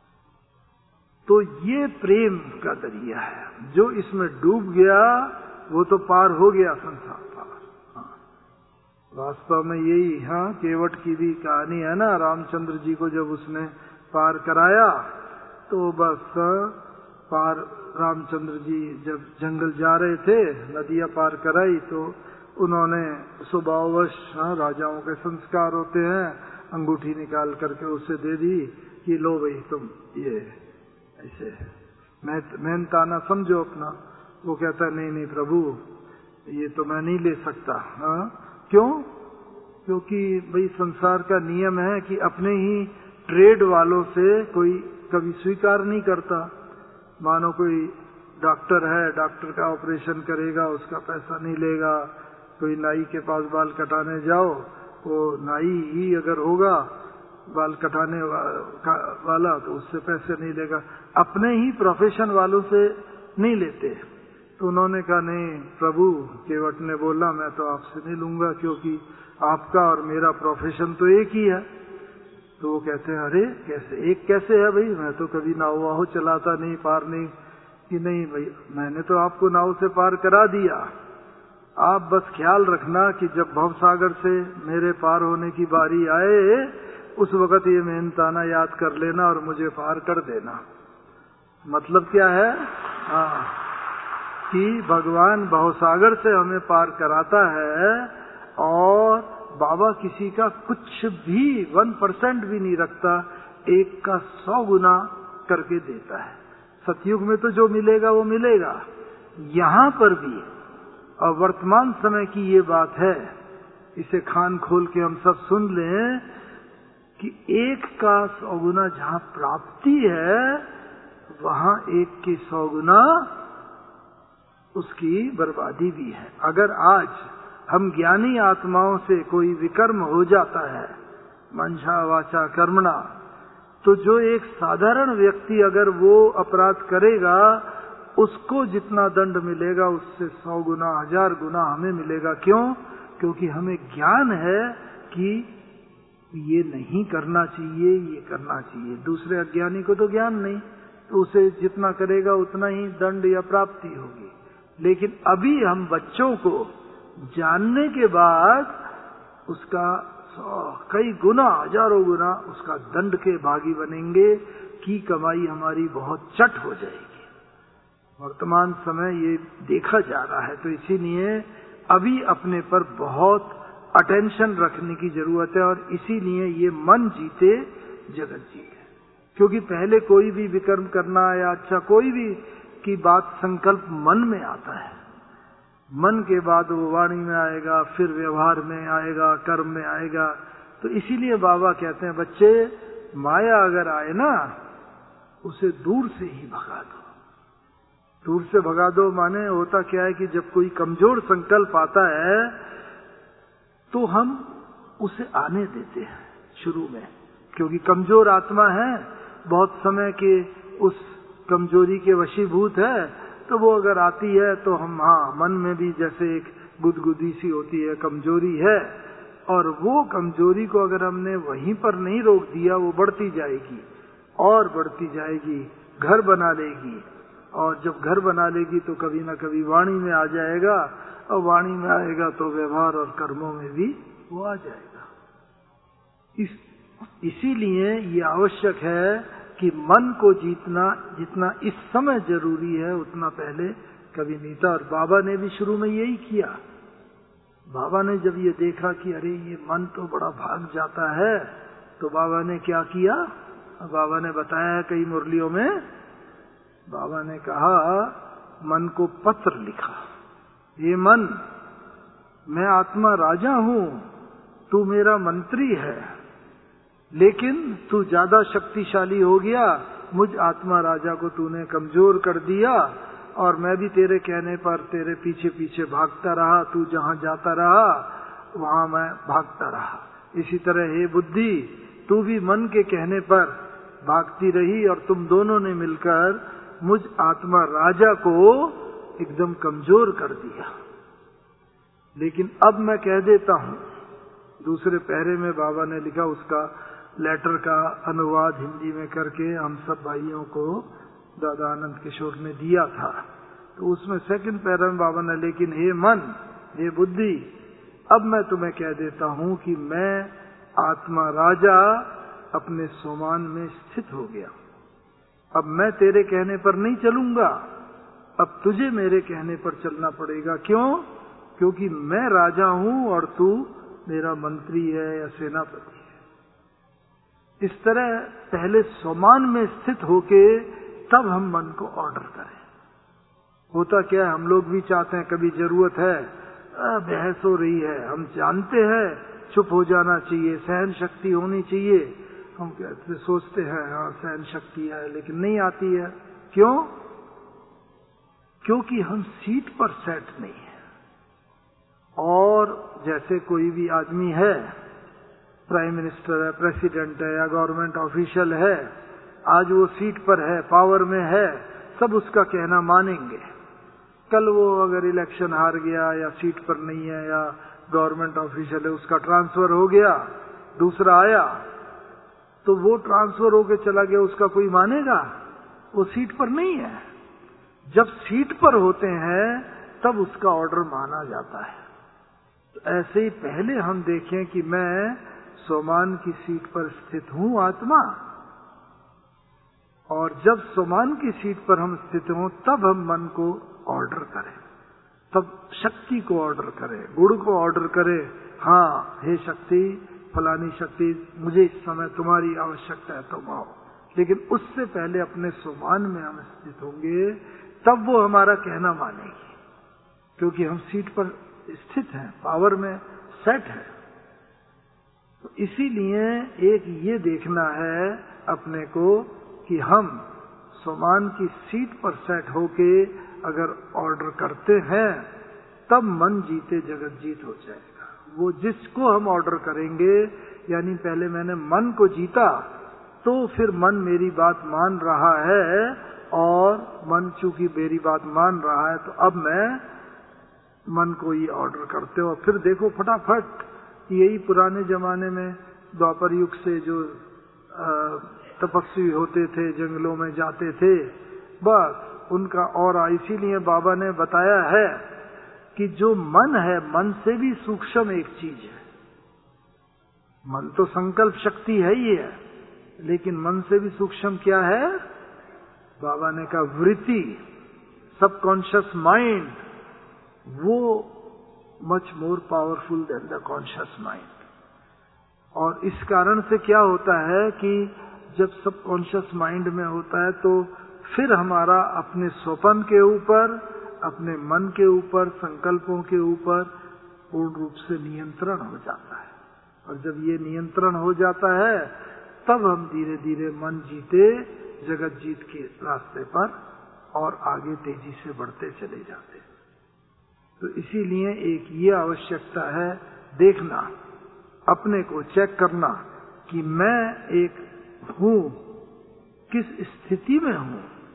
[SPEAKER 1] तो ये प्रेम का दरिया है, जो इसमें डूब गया वो तो पार हो गया संसार पार। हाँ। वास्तव में यही, हाँ, केवट की भी कहानी है ना, रामचंद्र जी को जब उसने पार कराया तो बस पार, रामचंद्र जी जब जंगल जा रहे थे, नदियां पार कराई, तो उन्होंने स्वभाववश, हाँ, राजाओं के संस्कार होते हैं, अंगूठी निकाल करके उसे दे दी कि लो भाई तुम ये ऐसे मेहनता ना समझो अपना। वो कहता नहीं नहीं प्रभु, ये तो मैं नहीं ले सकता। हाँ, क्यों? क्योंकि भाई संसार का नियम है कि अपने ही ट्रेड वालों से कोई कभी स्वीकार नहीं करता। मानो कोई डॉक्टर है, डॉक्टर का ऑपरेशन करेगा, उसका पैसा नहीं लेगा। कोई नाई के पास बाल कटाने जाओ, वो नाई ही अगर होगा बाल कटाने वाला तो उससे पैसे नहीं लेगा। अपने ही प्रोफेशन वालों से नहीं लेते। तो उन्होंने कहा नहीं प्रभु, केवट ने बोला मैं तो आपसे नहीं लूंगा, क्योंकि आपका और मेरा प्रोफेशन तो एक ही है। तो वो कहते हैं अरे कैसे, एक कैसे है भाई, मैं तो कभी नाव वाहो चलाता नहीं, पार नहीं कि नहीं भाई, मैंने तो आपको नाव से पार करा दिया, आप बस ख्याल रखना कि जब भवसागर से मेरे पार होने की बारी आए उस वक्त ये मेहनताना याद कर लेना और मुझे पार कर देना। मतलब क्या है? हाँ, कि भगवान भवसागर से हमें पार कराता है और बाबा किसी का कुछ भी वन परसेंट भी नहीं रखता, एक का सौ गुना करके देता है। सतयुग में तो जो मिलेगा वो मिलेगा, यहाँ पर भी। और वर्तमान समय की ये बात है, इसे खान खोल के हम सब सुन लें कि एक का सौ गुना जहाँ प्राप्ति है वहाँ एक के सौ गुना उसकी बर्बादी भी है। अगर आज हम ज्ञानी आत्माओं से कोई विकर्म हो जाता है, मंशा वाचा कर्मणा, तो जो एक साधारण व्यक्ति अगर वो अपराध करेगा उसको जितना दंड मिलेगा उससे सौ गुना हजार गुना हमें मिलेगा। क्यों? क्योंकि हमें ज्ञान है कि ये नहीं करना चाहिए, ये करना चाहिए। दूसरे अज्ञानी को तो ज्ञान नहीं, तो उसे जितना करेगा उतना ही दंड या प्राप्ति होगी। लेकिन अभी हम बच्चों को जानने के बाद उसका कई गुना हजारों गुना उसका दंड के भागी बनेंगे कि कमाई हमारी बहुत चट हो जाएगी। वर्तमान समय ये देखा जा रहा है, तो इसीलिए अभी अपने पर बहुत अटेंशन रखने की जरूरत है और इसीलिए ये मन जीते जगत जीते। क्योंकि पहले कोई भी विकर्म करना या अच्छा कोई भी की बात संकल्प मन में आता है, मन के बाद वो वाणी में आएगा, फिर व्यवहार में आएगा, कर्म में आएगा। तो इसीलिए बाबा कहते हैं बच्चे, माया अगर आए ना उसे दूर से ही भगा दो। दूर से भगा दो माने होता क्या है कि जब कोई कमजोर संकल्प आता है तो हम उसे आने देते हैं शुरू में, क्योंकि कमजोर आत्मा है, बहुत समय के उस कमजोरी के वशीभूत है, तो वो अगर आती है तो हम हाँ मन में भी जैसे एक गुदगुदी सी होती है, कमजोरी है, और वो कमजोरी को अगर हमने वहीं पर नहीं रोक दिया वो बढ़ती जाएगी और बढ़ती जाएगी, घर बना लेगी, और जब घर बना लेगी तो कभी ना कभी वाणी में आ जाएगा, और वाणी में आएगा तो व्यवहार और कर्मों में भी वो आ जाएगा। इस इसीलिए ये आवश्यक है कि मन को जीतना जितना इस समय जरूरी है उतना पहले कभी नहीं था। और बाबा ने भी शुरू में यही किया। बाबा ने जब ये देखा कि अरे ये मन तो बड़ा भाग जाता है, तो बाबा ने क्या किया? बाबा ने बताया है कई मुरलियों में, बाबा ने कहा मन को पत्र लिखा, ये मन, मैं आत्मा राजा हूं, तू मेरा मंत्री है, लेकिन तू ज्यादा शक्तिशाली हो गया, मुझ आत्मा राजा को तूने कमजोर कर दिया, और मैं भी तेरे कहने पर तेरे पीछे पीछे भागता रहा, तू जहां जाता रहा वहां मैं भागता रहा। इसी तरह हे बुद्धि, तू भी मन के कहने पर भागती रही, और तुम दोनों ने मिलकर मुझ आत्मा राजा को एकदम कमजोर कर दिया। लेकिन अब मैं कह देता हूं, दूसरे पहरे में बाबा ने लिखा, उसका लेटर का अनुवाद हिंदी में करके हम सब भाइयों को दादा आनंद किशोर ने दिया था। तो उसमें सेकंड पैरा में बाबा ने, लेकिन हे मन, हे बुद्धि, अब मैं तुम्हें कह देता हूं कि मैं आत्मा राजा अपने सोमान में स्थित हो गया। अब मैं तेरे कहने पर नहीं चलूंगा, अब तुझे मेरे कहने पर चलना पड़ेगा। क्यों? क्योंकि मैं राजा हूं और तू मेरा मंत्री है या सेनापति है। इस तरह पहले सोमान में स्थित होके तब हम मन को ऑर्डर करें। होता क्या है, हम लोग भी चाहते हैं, कभी जरूरत है, बहस हो रही है, हम जानते हैं चुप हो जाना चाहिए, सहन शक्ति होनी चाहिए, हम कहते सोचते हैं हाँ सहन शक्ति है, लेकिन नहीं आती है। क्यों? क्योंकि हम सीट पर सेट नहीं है। और जैसे कोई भी आदमी है, प्राइम मिनिस्टर है, प्रेसिडेंट है या गवर्नमेंट ऑफिशियल है, आज वो सीट पर है, पावर में है, सब उसका कहना मानेंगे। कल वो अगर इलेक्शन हार गया या सीट पर नहीं है या गवर्नमेंट ऑफिशियल है, उसका ट्रांसफर हो गया, दूसरा आया, तो वो ट्रांसफर होके चला गया, उसका कोई मानेगा? वो सीट पर नहीं है। जब सीट पर होते हैं तब उसका ऑर्डर माना जाता है। तो ऐसे ही पहले हम देखें कि मैं सोमान की सीट पर स्थित हूं आत्मा, और जब सोमान की सीट पर हम स्थित हों तब हम मन को ऑर्डर करें, तब शक्ति को ऑर्डर करें, गुण को ऑर्डर करें। हाँ हे शक्ति, फलानी शक्ति, मुझे इस समय तुम्हारी आवश्यकता है, तुम आओ। लेकिन उससे पहले अपने सोमान में हम स्थित होंगे, तब वो हमारा कहना मानेगी, क्योंकि हम सीट पर स्थित हैं, पावर में सेट है। तो इसीलिए एक ये देखना है अपने को कि हम सोमान की सीट पर सेट होके अगर ऑर्डर करते हैं तब मन जीते जगत जीत हो जाएगा। वो जिसको हम ऑर्डर करेंगे, यानी पहले मैंने मन को जीता तो फिर मन मेरी बात मान रहा है, और मन चूंकि मेरी बात मान रहा है तो अब मैं मन को ये ऑर्डर करते हो। फिर देखो फटाफट, यही पुराने जमाने में द्वापर युग से जो तपस्वी होते थे, जंगलों में जाते थे, बस उनका और इसीलिए बाबा ने बताया है कि जो मन है, मन से भी सूक्ष्म एक चीज है। मन तो संकल्प शक्ति है ही है, लेकिन मन से भी सूक्ष्म क्या है? बाबा ने कहा वृत्ति, सबकॉन्शियस माइंड, वो much more powerful than the conscious mind. और इस कारण से क्या होता है कि जब सबकॉन्शियस माइंड में होता है तो फिर हमारा अपने स्वपन के ऊपर, अपने मन के ऊपर, संकल्पों के ऊपर पूर्ण रूप से नियंत्रण हो जाता है। और जब ये नियंत्रण हो जाता है तब हम धीरे धीरे मन जीते जगत जीत के रास्ते पर और आगे तेजी से बढ़ते चले जाते हैं। तो इसीलिए एक ये आवश्यकता है देखना, अपने को चेक करना कि मैं एक हूं, किस स्थिति में हूं।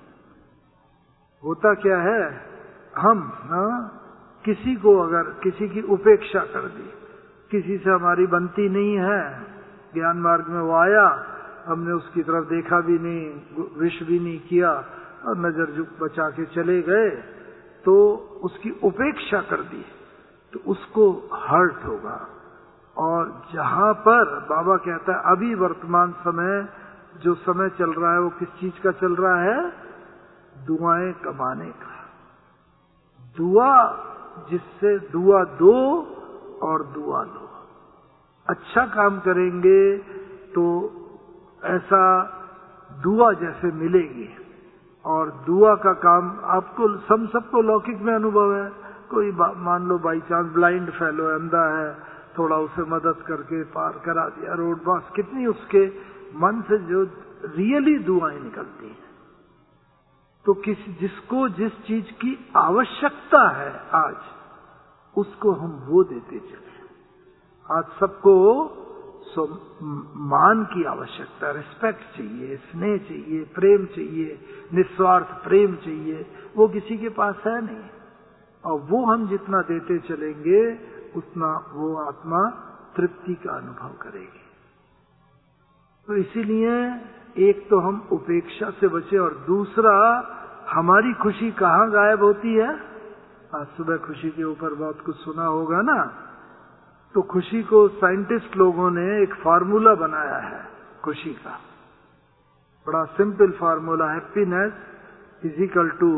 [SPEAKER 1] होता क्या है, हम ना किसी को अगर किसी की उपेक्षा कर दी, किसी से हमारी बनती नहीं है, ज्ञान मार्ग में वो आया, हमने उसकी तरफ देखा भी नहीं, विश भी नहीं किया और नजर झुक बचा के चले गए, तो उसकी उपेक्षा कर दी तो उसको हर्ट होगा। और जहां पर बाबा कहता है अभी वर्तमान समय जो समय चल रहा है वो किस चीज का चल रहा है? दुआएं कमाने का। दुआ, जिससे दुआ दो और दुआ लो। अच्छा काम करेंगे तो ऐसा दुआ जैसे मिलेगी। और दुआ का काम आपको सब सबको लौकिक में अनुभव है। कोई मान लो बाई चांस ब्लाइंड फेलो है, अंधा है, थोड़ा उसे मदद करके पार करा दिया रोड, बस कितनी उसके मन से जो रियली दुआएं निकलती हैं। तो किस जिसको जिस चीज की आवश्यकता है आज, उसको हम वो देते चले। आज सबको सो मान की आवश्यकता, रिस्पेक्ट चाहिए, स्नेह चाहिए, प्रेम चाहिए, निस्वार्थ प्रेम चाहिए, वो किसी के पास है नहीं। और वो हम जितना देते चलेंगे उतना वो आत्मा तृप्ति का अनुभव करेगी। तो इसीलिए एक तो हम उपेक्षा से बचे, और दूसरा हमारी खुशी कहाँ गायब होती है? आज सुबह खुशी के ऊपर बहुत कुछ सुना होगा ना। तो खुशी को साइंटिस्ट लोगों ने एक फार्मूला बनाया है खुशी का, बड़ा simple formula. Happiness is equal to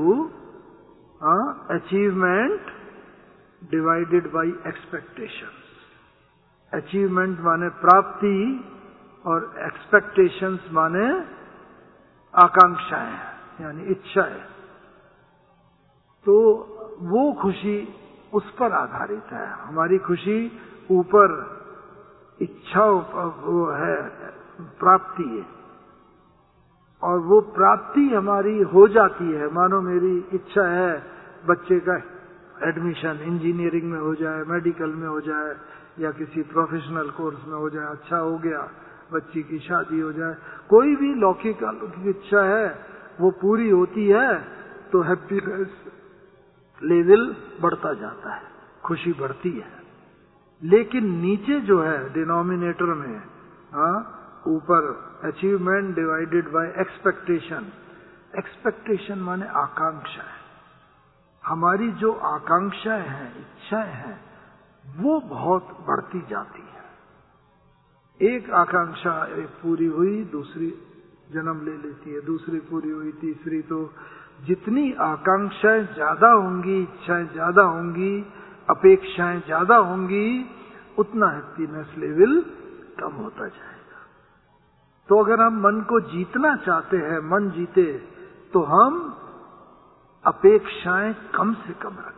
[SPEAKER 1] achievement divided by expectations. Achievement माने प्राप्ति और एक्सपेक्टेशंस माने आकांक्षाएं, यानी इच्छाएं। तो वो खुशी उस पर आधारित है। हमारी खुशी ऊपर इच्छाओं पर वो है, प्राप्ति है, और वो प्राप्ति हमारी हो जाती है। मानो मेरी इच्छा है बच्चे का एडमिशन इंजीनियरिंग में हो जाए, मेडिकल में हो जाए, या किसी प्रोफेशनल कोर्स में हो जाए, अच्छा हो गया, बच्ची की शादी हो जाए, कोई भी लौकिक अलौकिक इच्छा है वो पूरी होती है तो हैप्पीनेस लेवल बढ़ता जाता है, खुशी बढ़ती है। लेकिन नीचे जो है डिनोमिनेटर में, हाँ, ऊपर achievement divided by expectation. Expectation माने आकांक्षा है। हमारी जो आकांक्षाएं हैं, इच्छाएं हैं, वो बहुत बढ़ती जाती है। एक आकांक्षा एक पूरी हुई, दूसरी जन्म ले लेती है, दूसरी पूरी हुई, तीसरी। तो जितनी आकांक्षाएं ज्यादा होंगी, इच्छाएं ज्यादा होंगी, अपेक्षाएं ज्यादा होंगी, उतना हैप्पीनेस लेवल कम होता जाएगा। तो अगर हम मन को जीतना चाहते हैं, मन जीते, तो हम अपेक्षाएं कम से कम रखें।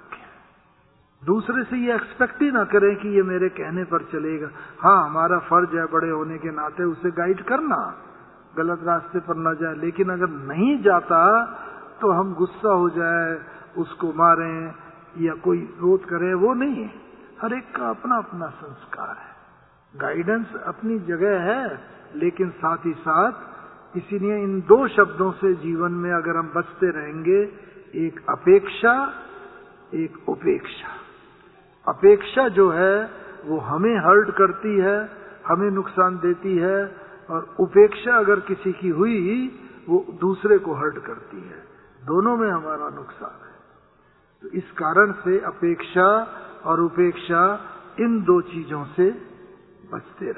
[SPEAKER 1] दूसरे से ये एक्सपेक्ट ही ना करें कि ये मेरे कहने पर चलेगा। हाँ, हमारा फर्ज है बड़े होने के नाते उसे गाइड करना, गलत रास्ते पर न जाए। लेकिन अगर नहीं जाता तो हम गुस्सा हो जाए, उसको मारें या कोई विरोध करे, वो नहीं है। हर एक का अपना अपना संस्कार है। गाइडेंस अपनी जगह है, लेकिन साथ ही साथ इसीलिए इन दो शब्दों से जीवन में अगर हम बचते रहेंगे, एक अपेक्षा, एक उपेक्षा। अपेक्षा जो है वो हमें हर्ट करती है, हमें नुकसान देती है, और उपेक्षा अगर किसी की हुई वो दूसरे को हर्ट करती है। दोनों में हमारा नुकसान है। तो इस कारण से अपेक्षा और उपेक्षा, इन दो चीजों से बचते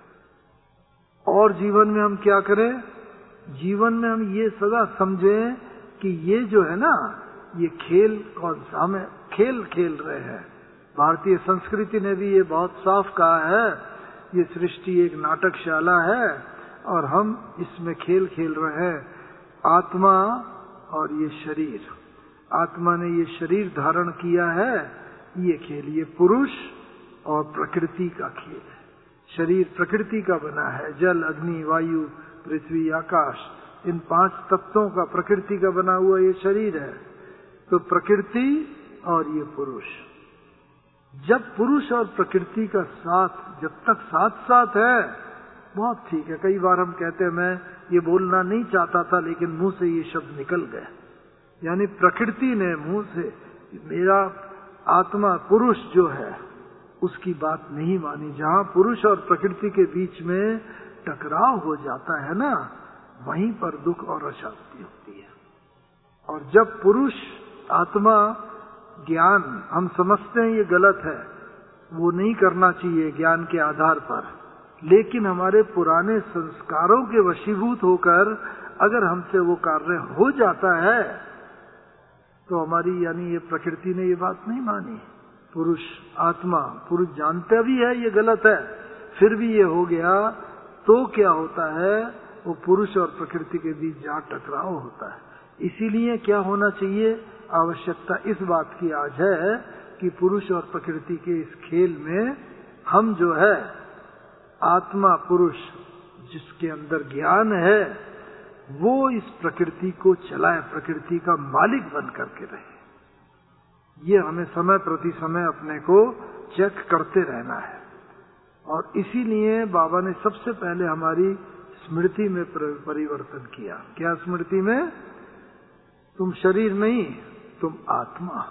[SPEAKER 1] रहना। और जीवन में हम क्या करें? जीवन में हम ये सदा समझें कि ये जो है ना, ये खेल कौन सा, हमें खेल खेल रहे हैं। भारतीय संस्कृति ने भी ये बहुत साफ कहा है, ये सृष्टि एक नाटकशाला है और हम इसमें खेल खेल रहे हैं। आत्मा और ये शरीर, आत्मा ने ये शरीर धारण किया है, ये खेल, ये पुरुष और प्रकृति का खेल है। शरीर प्रकृति का बना है, जल, अग्नि, वायु, पृथ्वी, आकाश, इन पांच तत्वों का, प्रकृति का बना हुआ ये शरीर है। तो प्रकृति और ये पुरुष, जब पुरुष और प्रकृति का साथ, जब तक साथ साथ है, बहुत ठीक है। कई बार हम कहते हैं मैं ये बोलना नहीं चाहता था, लेकिन मुंह से ये शब्द निकल गए। यानी प्रकृति ने मुंह से, मेरा आत्मा पुरुष जो है उसकी बात नहीं मानी। जहां पुरुष और प्रकृति के बीच में टकराव हो जाता है ना, वहीं पर दुख और अशांति होती है। और जब पुरुष आत्मा ज्ञान, हम समझते हैं ये गलत है, वो नहीं करना चाहिए ज्ञान के आधार पर, लेकिन हमारे पुराने संस्कारों के वशीभूत होकर अगर हमसे वो कार्य हो जाता है तो हमारी, यानी ये प्रकृति ने ये बात नहीं मानी। पुरुष आत्मा, पुरुष जानता भी है ये गलत है, फिर भी ये हो गया, तो क्या होता है, वो पुरुष और प्रकृति के बीच जहाँ टकराव होता है। इसीलिए क्या होना चाहिए, आवश्यकता इस बात की आज है कि पुरुष और प्रकृति के इस खेल में हम जो है, आत्मा पुरुष जिसके अंदर ज्ञान है, वो इस प्रकृति को चलाए, प्रकृति का मालिक बन करके रहे। ये हमें समय प्रति समय अपने को चेक करते रहना है। और इसीलिए बाबा ने सबसे पहले हमारी स्मृति में परिवर्तन किया। क्या स्मृति में? तुम शरीर नहीं, तुम आत्मा,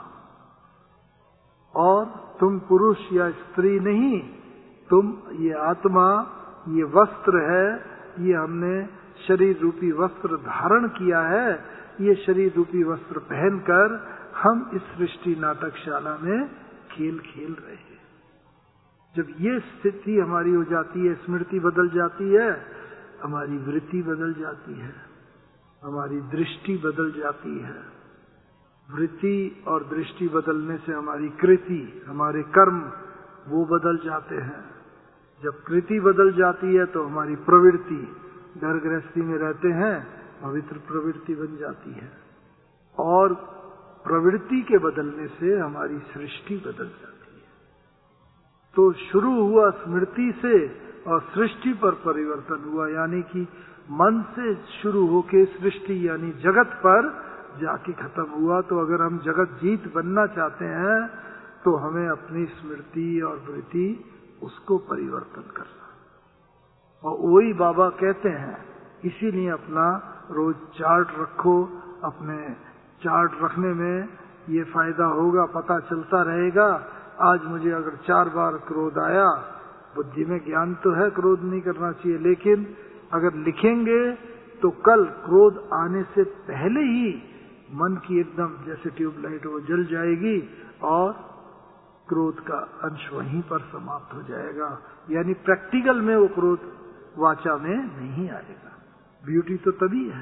[SPEAKER 1] और तुम पुरुष या स्त्री नहीं, तुम ये आत्मा, ये वस्त्र है, ये हमने शरीर रूपी वस्त्र धारण किया है। ये शरीर रूपी वस्त्र पहनकर हम इस सृष्टि नाटकशाला में खेल खेल रहे हैं। जब ये स्थिति हमारी हो जाती है, स्मृति बदल जाती है, हमारी वृत्ति बदल जाती है, हमारी दृष्टि बदल जाती है। वृत्ति और दृष्टि बदलने से हमारी कृति, हमारे कर्म, वो बदल जाते हैं। जब कृति बदल जाती है तो हमारी प्रवृत्ति, घर गृहस्थी में रहते हैं, पवित्र प्रवृत्ति बन जाती है। और प्रवृत्ति के बदलने से हमारी सृष्टि बदल जाती है। तो शुरू हुआ स्मृति से और सृष्टि पर परिवर्तन हुआ, यानी कि मन से शुरू होके सृष्टि यानी जगत पर जाके खत्म हुआ। तो अगर हम जगत जीत बनना चाहते हैं तो हमें अपनी स्मृति और वृत्ति उसको परिवर्तन करना। और वही बाबा कहते हैं, इसीलिए अपना रोज चार्ट रखो। अपने चार्ट रखने में ये फायदा होगा, पता चलता रहेगा। आज मुझे अगर चार बार क्रोध आया, बुद्धि में ज्ञान तो है क्रोध नहीं करना चाहिए, लेकिन अगर लिखेंगे तो कल क्रोध आने से पहले ही मन की एकदम जैसे ट्यूबलाइट वो जल जाएगी और क्रोध का अंश वहीं पर समाप्त हो जाएगा। यानी प्रैक्टिकल में वो क्रोध वाचा में नहीं आएगा। ब्यूटी तो तभी है।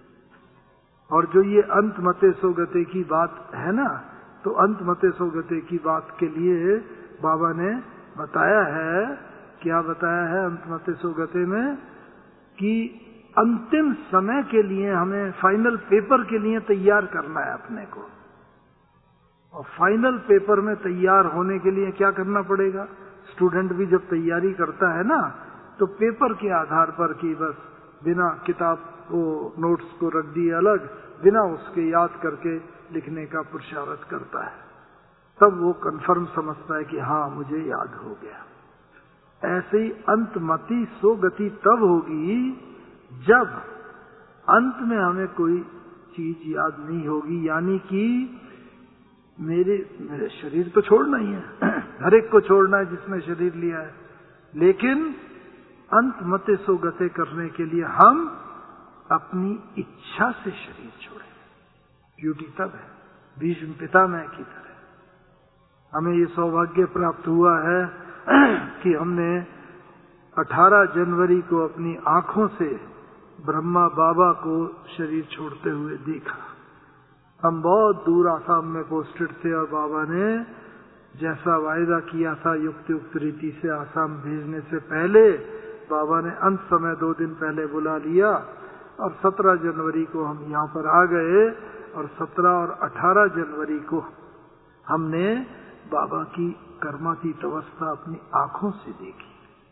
[SPEAKER 1] और जो ये अंत मते सो गते की बात है ना, तो अंत मते सो गते की बात के लिए बाबा ने बताया है, क्या बताया है अंत मते सो गते में, कि अंतिम समय के लिए हमें फाइनल पेपर के लिए तैयार करना है अपने को। और फाइनल पेपर में तैयार होने के लिए क्या करना पड़ेगा? स्टूडेंट भी जब तैयारी करता है ना, तो पेपर के आधार पर कि बस बिना किताब को नोट्स को रख दिए अलग, बिना उसके याद करके लिखने का पुरुषार्थ करता है, तब वो कंफर्म समझता है कि हाँ मुझे याद हो गया। ऐसे ही अंतमति सो गति तब होगी जब अंत में हमें कोई चीज याद नहीं होगी। यानी कि मेरे मेरे शरीर तो छोड़ना ही है, हर एक को छोड़ना है जिसने शरीर लिया है, लेकिन अंत मते सो गते करने के लिए हम अपनी इच्छा से शरीर छोड़े। ब्यूटी तब है, भीष्म पितामह की तरह हमें ये सौभाग्य प्राप्त हुआ है कि हमने अठारह जनवरी को अपनी आंखों से ब्रह्मा बाबा को शरीर छोड़ते हुए देखा। हम बहुत दूर आसाम में पोस्टेड थे और बाबा ने जैसा वायदा किया था युक्त युक्त रीति से आसाम भेजने से पहले बाबा ने अंत समय दो दिन पहले बुला लिया और सत्रह जनवरी को हम यहाँ पर आ गए। और सत्रह और अठारह जनवरी को हमने बाबा की कर्मातीत अवस्था अपनी आंखों से देखी।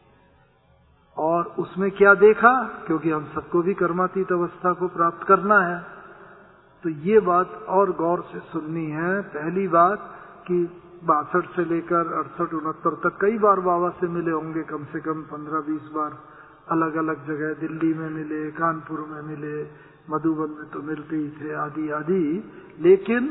[SPEAKER 1] और उसमें क्या देखा, क्योंकि हम सबको भी कर्मातीत अवस्था को प्राप्त करना है, तो ये बात और गौर से सुननी है। पहली बात कि बासठ से लेकर अड़सठ उनहत्तर तक कई बार बाबा से मिले होंगे, कम से कम पंद्रह बीस बार, अलग अलग जगह, दिल्ली में मिले, कानपुर में मिले, मधुबन में तो मिलते ही थे, आदि आदि। लेकिन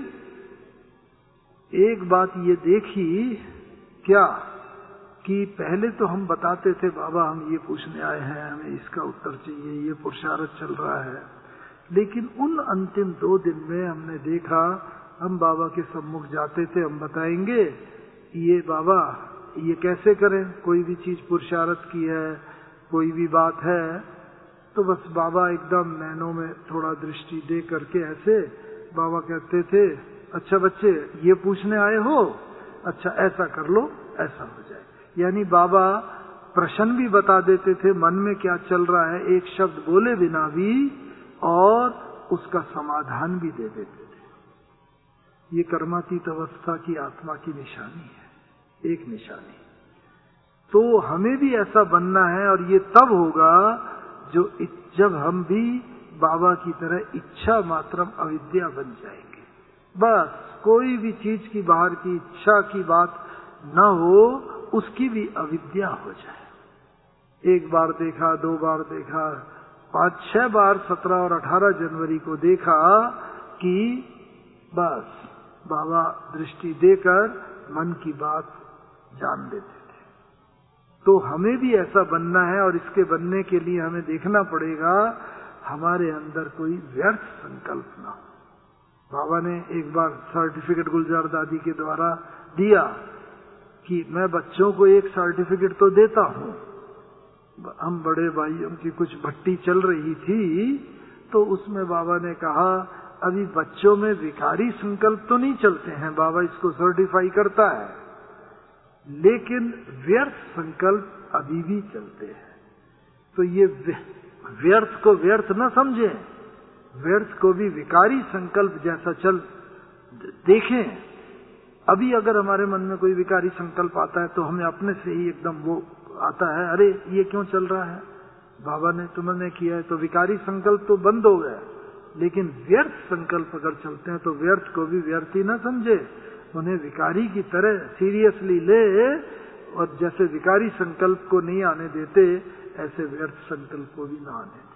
[SPEAKER 1] एक बात ये देखी क्या कि पहले तो हम बताते थे बाबा हम ये पूछने आए हैं, हमें इसका उत्तर चाहिए, ये पुरुषार्थ चल रहा है। लेकिन उन अंतिम दो दिन में हमने देखा, हम बाबा के सम्मुख जाते थे, हम बताएंगे ये बाबा ये कैसे करें, कोई भी चीज पुरुषार्थ की है, कोई भी बात है, तो बस बाबा एकदम नैनों में थोड़ा दृष्टि दे करके ऐसे बाबा कहते थे, अच्छा बच्चे ये पूछने आए हो, अच्छा ऐसा कर लो, ऐसा हो जाए। यानी बाबा प्रश्न भी बता देते थे, मन में क्या चल रहा है एक शब्द बोले बिना भी, और उसका समाधान भी दे देते थे। ये कर्मातीत अवस्था की आत्मा की निशानी है, एक निशानी। तो हमें भी ऐसा बनना है, और ये तब होगा जो जब हम भी बाबा की तरह इच्छा मात्रम अविद्या बन जाएंगे। बस कोई भी चीज की बाहर की इच्छा की बात न हो, उसकी भी अविद्या हो जाए। एक बार देखा, दो बार देखा, पांच छह बार सत्रह और अठारह जनवरी को देखा कि बस बाबा दृष्टि देकर मन की बात जान देते थे। तो हमें भी ऐसा बनना है, और इसके बनने के लिए हमें देखना पड़ेगा हमारे अंदर कोई व्यर्थ संकल्प ना हो। बाबा ने एक बार सर्टिफिकेट गुलजार दादी के द्वारा दिया कि मैं बच्चों को एक सर्टिफिकेट तो देता हूँ। हम बड़े भाइयों की कुछ भट्टी चल रही थी, तो उसमें बाबा ने कहा अभी बच्चों में विकारी संकल्प तो नहीं चलते हैं, बाबा इसको सर्टिफाई करता है, लेकिन व्यर्थ संकल्प अभी भी चलते हैं। तो ये व्यर्थ को व्यर्थ न समझे, व्यर्थ को भी विकारी संकल्प जैसा चल देखें। अभी अगर हमारे मन में कोई विकारी संकल्प आता है तो हमें अपने से ही एकदम वो आता है, अरे ये क्यों चल रहा है, बाबा ने तुमने किया है, तो विकारी संकल्प तो बंद हो गया। लेकिन व्यर्थ संकल्प अगर चलते हैं तो व्यर्थ को भी व्यर्थ ही न समझे, उन्हें विकारी की तरह सीरियसली ले, और जैसे विकारी संकल्प को नहीं आने देते ऐसे व्यर्थ संकल्प को भी ना आने दे।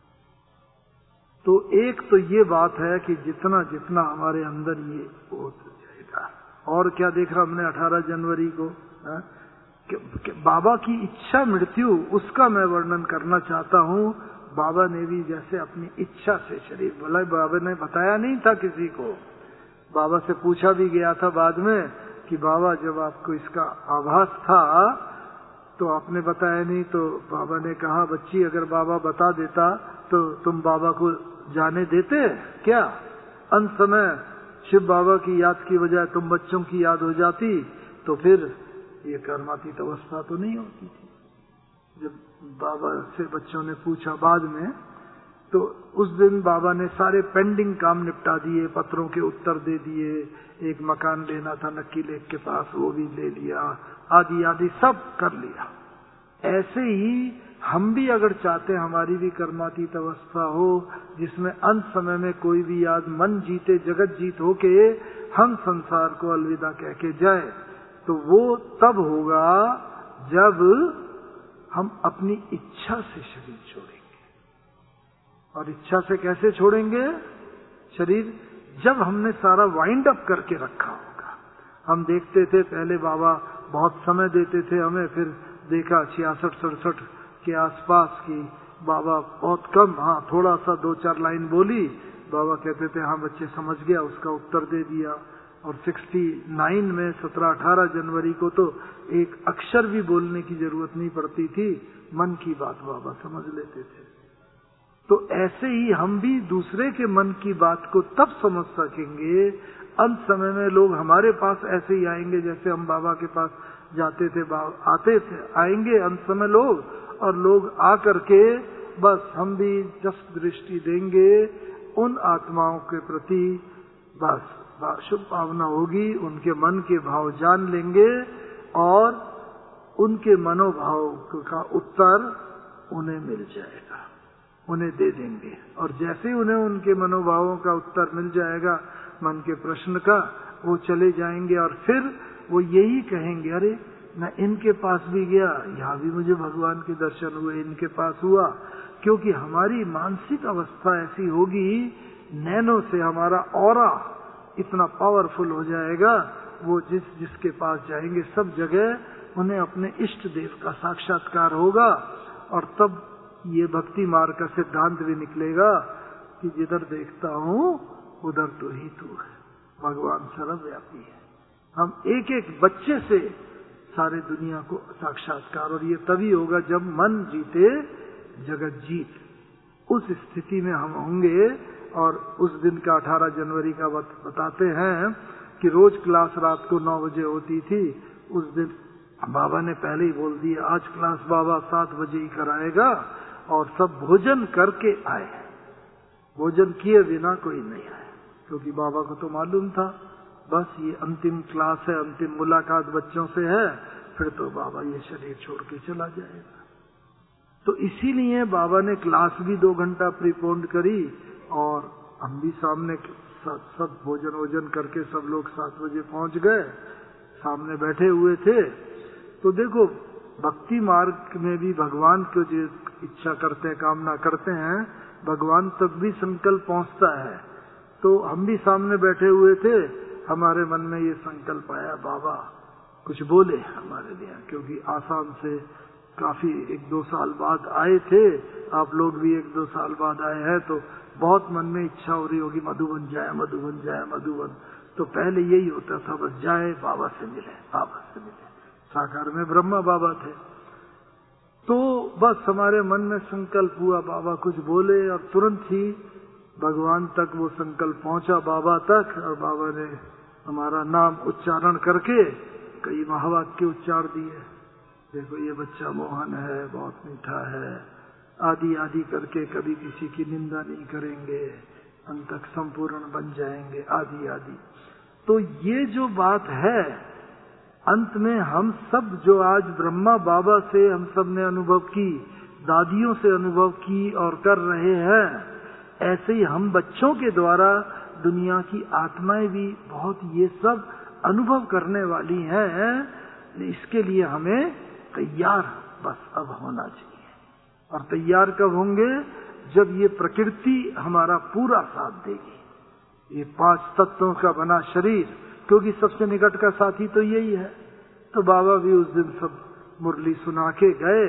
[SPEAKER 1] तो एक तो ये बात है कि जितना जितना हमारे अंदर ये होता जाएगा। और क्या देखा हमने अठारह जनवरी को, है? कि, कि बाबा की इच्छा मृत्यु, उसका मैं वर्णन करना चाहता हूँ। बाबा ने भी जैसे अपनी इच्छा से शरीर बोला, बाबा ने बताया नहीं था किसी को। बाबा से पूछा भी गया था बाद में कि बाबा जब आपको इसका आभास था तो आपने बताया नहीं। तो बाबा ने कहा, बच्ची अगर बाबा बता देता तो तुम बाबा को जाने देते क्या? अंत समय शिव बाबा की याद की बजाय तुम बच्चों की याद हो जाती तो फिर ये कर्मातीत अवस्था तो नहीं होती थी। जब बाबा से बच्चों ने पूछा बाद में, तो उस दिन बाबा ने सारे पेंडिंग काम निपटा दिए, पत्रों के उत्तर दे दिए, एक मकान लेना था नक्की लेक के पास वो भी ले लिया, आदि आदि सब कर लिया। ऐसे ही हम भी अगर चाहते हैं हमारी भी कर्मातीत अवस्था हो जिसमें अंत समय में कोई भी याद मन जीते जगत जीत होके हम संसार को अलविदा कह के जाए, तो वो तब होगा जब हम अपनी इच्छा से शरीर छोड़ेंगे। और इच्छा से कैसे छोड़ेंगे शरीर? जब हमने सारा वाइंड अप करके रखा होगा। हम देखते थे पहले बाबा बहुत समय देते थे हमें, फिर देखा छियासठ सड़सठ के आसपास की बाबा बहुत कम, हाँ थोड़ा सा दो चार लाइन बोली, बाबा कहते थे हाँ बच्चे समझ गया, उसका उत्तर दे दिया। और उनहत्तर में सत्रह अठारह जनवरी को तो एक अक्षर भी बोलने की जरूरत नहीं पड़ती थी, मन की बात बाबा समझ लेते थे। तो ऐसे ही हम भी दूसरे के मन की बात को तब समझ सकेंगे, अंत समय में लोग हमारे पास ऐसे ही आएंगे जैसे हम बाबा के पास जाते थे, आते थे, आएंगे अंत समय लोग, और लोग आकर के बस हम भी जस्ट दृष्टि देंगे उन आत्माओं के प्रति, बस शुभ भावना होगी, उनके मन के भाव जान लेंगे और उनके मनोभाव का उत्तर उन्हें मिल जाएगा, उन्हें दे देंगे। और जैसे ही उन्हें उनके मनोभावों का उत्तर मिल जाएगा मन के प्रश्न का, वो चले जाएंगे और फिर वो यही कहेंगे, अरे मैं इनके पास भी गया, यहाँ भी मुझे भगवान के दर्शन हुए, इनके पास हुआ। क्योंकि हमारी मानसिक अवस्था ऐसी होगी, नैनो से हमारा ऑरा इतना पावरफुल हो जाएगा, वो जिस जिसके पास जाएंगे सब जगह उन्हें अपने इष्ट देव का साक्षात्कार होगा। और तब ये भक्ति मार्ग का सिद्धांत भी निकलेगा कि जिधर देखता हूँ उधर तो ही तू है, भगवान सर्वव्यापी है। हम एक एक बच्चे से सारे दुनिया को साक्षात्कार, और ये तभी होगा जब मन जीते जगत जीत। उस स्थिति में हम होंगे। और उस दिन का अठारह जनवरी का बताते हैं कि रोज क्लास रात को नौ बजे होती थी। उस दिन बाबा ने पहले ही बोल दिया आज क्लास बाबा सात बजे ही कराएगा, और सब भोजन करके आए। भोजन किए बिना कोई नहीं आए, क्योंकि बाबा को तो मालूम था बस ये अंतिम क्लास है, अंतिम मुलाकात बच्चों से है, फिर तो बाबा ये शरीर छोड़ के चला जाएगा। तो इसीलिए बाबा ने क्लास भी दो घंटा प्रीपोन्ड करी, और हम भी सामने सब, सब भोजन वोजन करके सब लोग सात बजे पहुंच गए, सामने बैठे हुए थे। तो देखो भक्ति मार्ग में भी भगवान को जो इच्छा करते हैं, कामना करते हैं, भगवान तक भी संकल्प पहुंचता है। तो हम भी सामने बैठे हुए थे, हमारे मन में ये संकल्प आया बाबा कुछ बोले हमारे लिए, क्योंकि आसाम से काफी एक दो साल बाद आए थे, आप लोग भी एक दो साल बाद आए हैं, तो बहुत मन में इच्छा हो रही होगी मधुबन जाए, मधुबन जाए, मधुबन। तो पहले यही होता था बस जाए बाबा से मिले, बाबा से मिले। साकार में ब्रह्मा बाबा थे, तो बस हमारे मन में संकल्प हुआ बाबा कुछ बोले, और तुरंत ही भगवान तक वो संकल्प पहुंचा, बाबा तक। और बाबा ने हमारा नाम उच्चारण करके कई महावाक्य उच्चार दिए, देखो ये बच्चा मोहन है, बहुत मीठा है, आदि आदि करके, कभी किसी की निंदा नहीं करेंगे, अंत तक संपूर्ण बन जाएंगे, आदि आदि। तो ये जो बात है, अंत में हम सब जो आज ब्रह्मा बाबा से हम सब ने अनुभव की, दादियों से अनुभव की और कर रहे हैं, ऐसे ही हम बच्चों के द्वारा दुनिया की आत्माएं भी बहुत ये सब अनुभव करने वाली हैं। इसके लिए हमें तैयार बस अब होना चाहिए। और तैयार कब होंगे? जब ये प्रकृति हमारा पूरा साथ देगी, ये पांच तत्वों का बना शरीर, क्योंकि सबसे निकट का साथी तो यही है। तो बाबा भी उस दिन सब मुरली सुना के गए,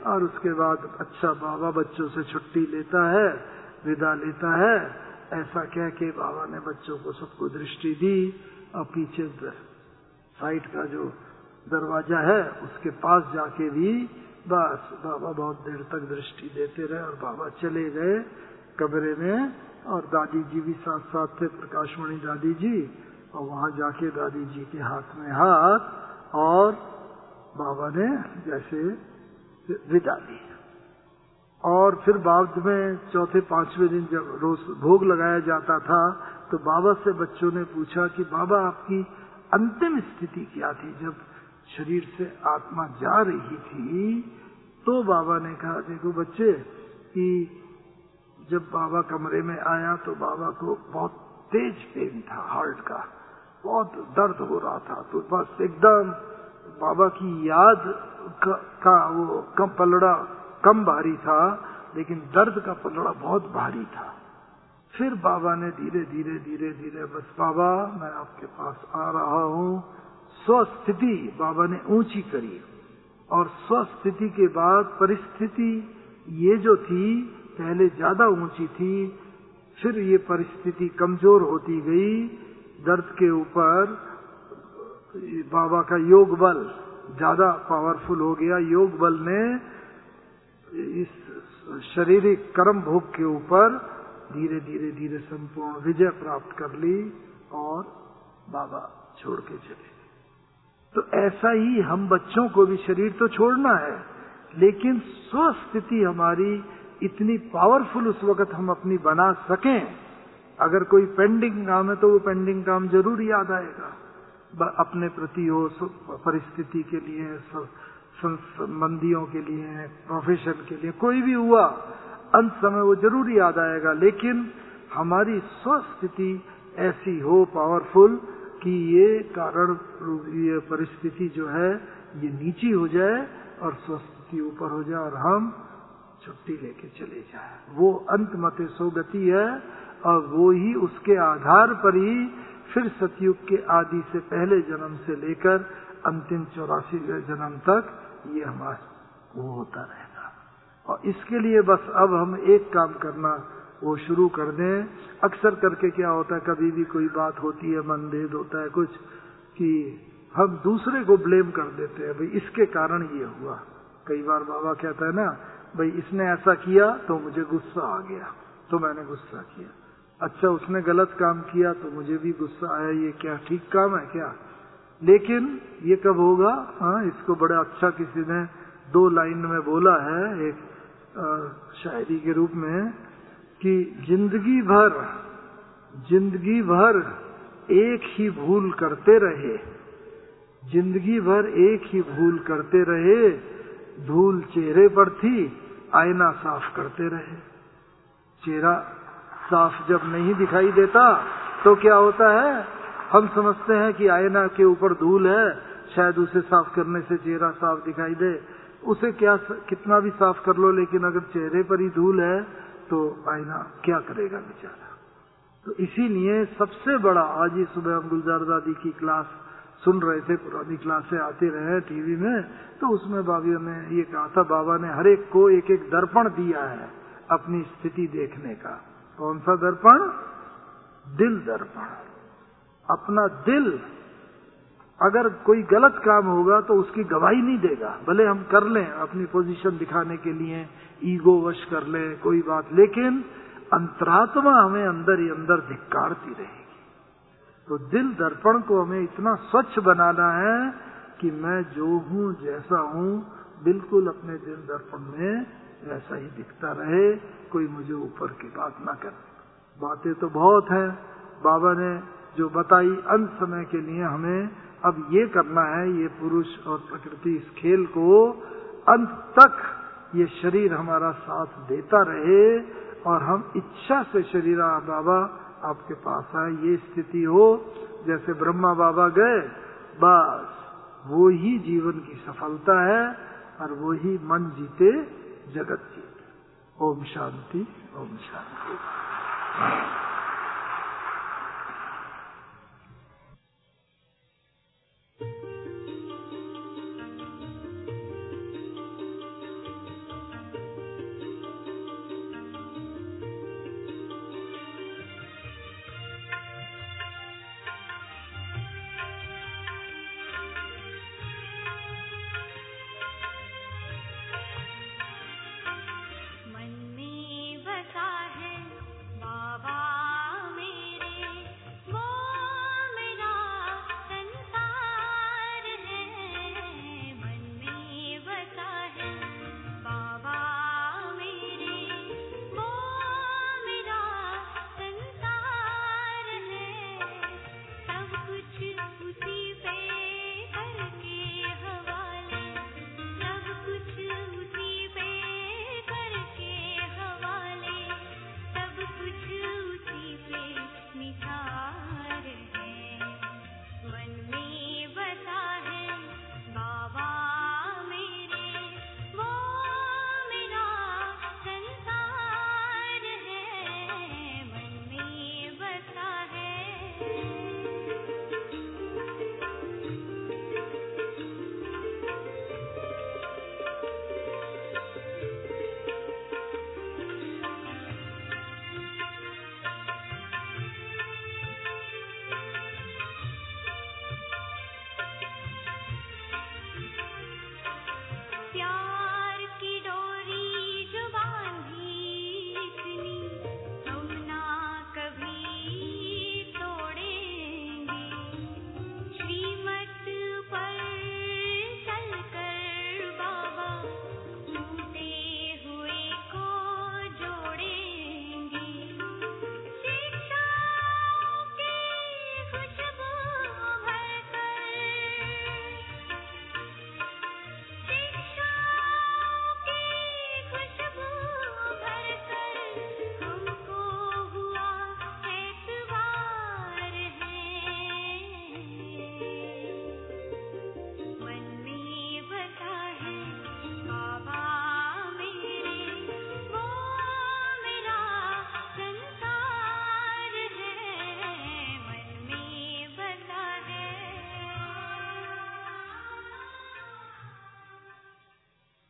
[SPEAKER 1] और उसके बाद अच्छा बाबा बच्चों से छुट्टी लेता है, विदा लेता है। ऐसा कह के बाबा ने बच्चों को सबको दृष्टि दी और पीछे साइड का जो दरवाजा है उसके पास जाके भी बस बाबा बहुत देर तक दृष्टि देते रहे और बाबा चले गए कमरे में। और दादी जी भी साथ साथ थे, प्रकाशमणि दादी जी, और वहां जाके दादी जी के हाथ में हाथ और बाबा ने जैसे विदा दी। और फिर बाद में चौथे पांचवें दिन जब रोज भोग लगाया जाता था तो बाबा से बच्चों ने पूछा कि बाबा आपकी अंतिम स्थिति क्या थी, जब शरीर से आत्मा जा रही थी। तो बाबा ने कहा देखो बच्चे कि जब बाबा कमरे में आया तो बाबा को बहुत तेज पेन था, हार्ट का बहुत दर्द हो रहा था। तो बस एकदम बाबा की याद का, का वो कम पलड़ा कम भारी था, लेकिन दर्द का पलड़ा बहुत भारी था। फिर बाबा ने धीरे धीरे धीरे धीरे बस बाबा मैं आपके पास आ रहा हूँ, स्वस्थिति बाबा ने ऊंची करी। और स्वस्थिति के बाद परिस्थिति ये जो थी पहले ज्यादा ऊंची थी, फिर ये परिस्थिति कमजोर होती गई। दर्द के ऊपर बाबा का योग बल ज्यादा पावरफुल हो गया। योग बल ने इस शारीरिक कर्म भोग के ऊपर धीरे धीरे धीरे संपूर्ण विजय प्राप्त कर ली और बाबा छोड़ के चले। तो ऐसा ही हम बच्चों को भी शरीर तो छोड़ना है, लेकिन स्वस्थिति हमारी इतनी पावरफुल उस वक्त हम अपनी बना सकें। अगर कोई पेंडिंग काम है तो वो पेंडिंग काम जरूर याद आएगा, अपने प्रति हो, परिस्थिति के लिए, संबंधियों के लिए, प्रोफेशन के लिए, कोई भी हुआ अंत समय वो जरूर याद आएगा। लेकिन हमारी स्वस्थिति ऐसी हो पावरफुल कि ये कारण ये परिस्थिति जो है ये नीची हो जाए और स्वस्थिति ऊपर हो जाए और हम छुट्टी लेके चले जाए। वो अंत मते सो गति है और वो ही उसके आधार पर ही फिर सतयुग के आदि से पहले जन्म से लेकर अंतिम चौरासी जन्म तक ये हमारा वो होता रहेगा। और इसके लिए बस अब हम एक काम करना वो शुरू कर दें। अक्सर करके क्या होता है, कभी भी कोई बात होती है, मनभेद होता है कुछ, कि हम दूसरे को ब्लेम कर देते हैं, भाई इसके कारण ये हुआ। कई बार बाबा कहता है ना, भाई इसने ऐसा किया तो मुझे गुस्सा आ गया तो मैंने गुस्सा किया, अच्छा उसने गलत काम किया तो मुझे भी गुस्सा आया, ये क्या ठीक काम है क्या? लेकिन ये कब होगा? हाँ, इसको बड़ा अच्छा किसी ने दो लाइन में बोला है एक आ, शायरी के रूप में कि जिंदगी भर जिंदगी भर एक ही भूल करते रहे, जिंदगी भर एक ही भूल करते रहे, धूल चेहरे पर थी आईना साफ करते रहे। चेहरा साफ जब नहीं दिखाई देता तो क्या होता है, हम समझते हैं कि आईना के ऊपर धूल है, शायद उसे साफ करने से चेहरा साफ दिखाई दे। उसे क्या कितना भी साफ कर लो, लेकिन अगर चेहरे पर ही धूल है तो आईना क्या करेगा बेचारा। तो इसीलिए सबसे बड़ा, आज ही सुबह हम गुलजार दादी की क्लास सुन रहे थे, पुरानी क्लासें आते रहे टीवी में, तो उसमें बाबा ने ये कहा था, बाबा ने हर एक को एक एक दर्पण दिया है अपनी स्थिति देखने का। कौन सा दर्पण? दिल दर्पण। अपना दिल, अगर कोई गलत काम होगा तो उसकी गवाही नहीं देगा, भले हम कर लें अपनी पोजीशन दिखाने के लिए, ईगो वश कर लें कोई बात, लेकिन अंतरात्मा हमें अंदर ही अंदर धिक्कारती रहेगी। तो दिल दर्पण को हमें इतना स्वच्छ बनाना है कि मैं जो हूँ जैसा हूँ बिल्कुल अपने दिल दर्पण में वैसा ही दिखता रहे, कोई मुझे ऊपर की बात ना करे। बातें तो बहुत हैं, बाबा ने जो बताई अंत समय के लिए हमें अब ये करना है, ये पुरुष और प्रकृति इस खेल को अंत तक ये शरीर हमारा साथ देता रहे और हम इच्छा से शरीर बाबा आपके पास आए, ये स्थिति हो। जैसे ब्रह्मा बाबा गए, बस वो ही जीवन की सफलता है और वो ही मन जीते जगत जीते। ओम शांति, ओम शांति।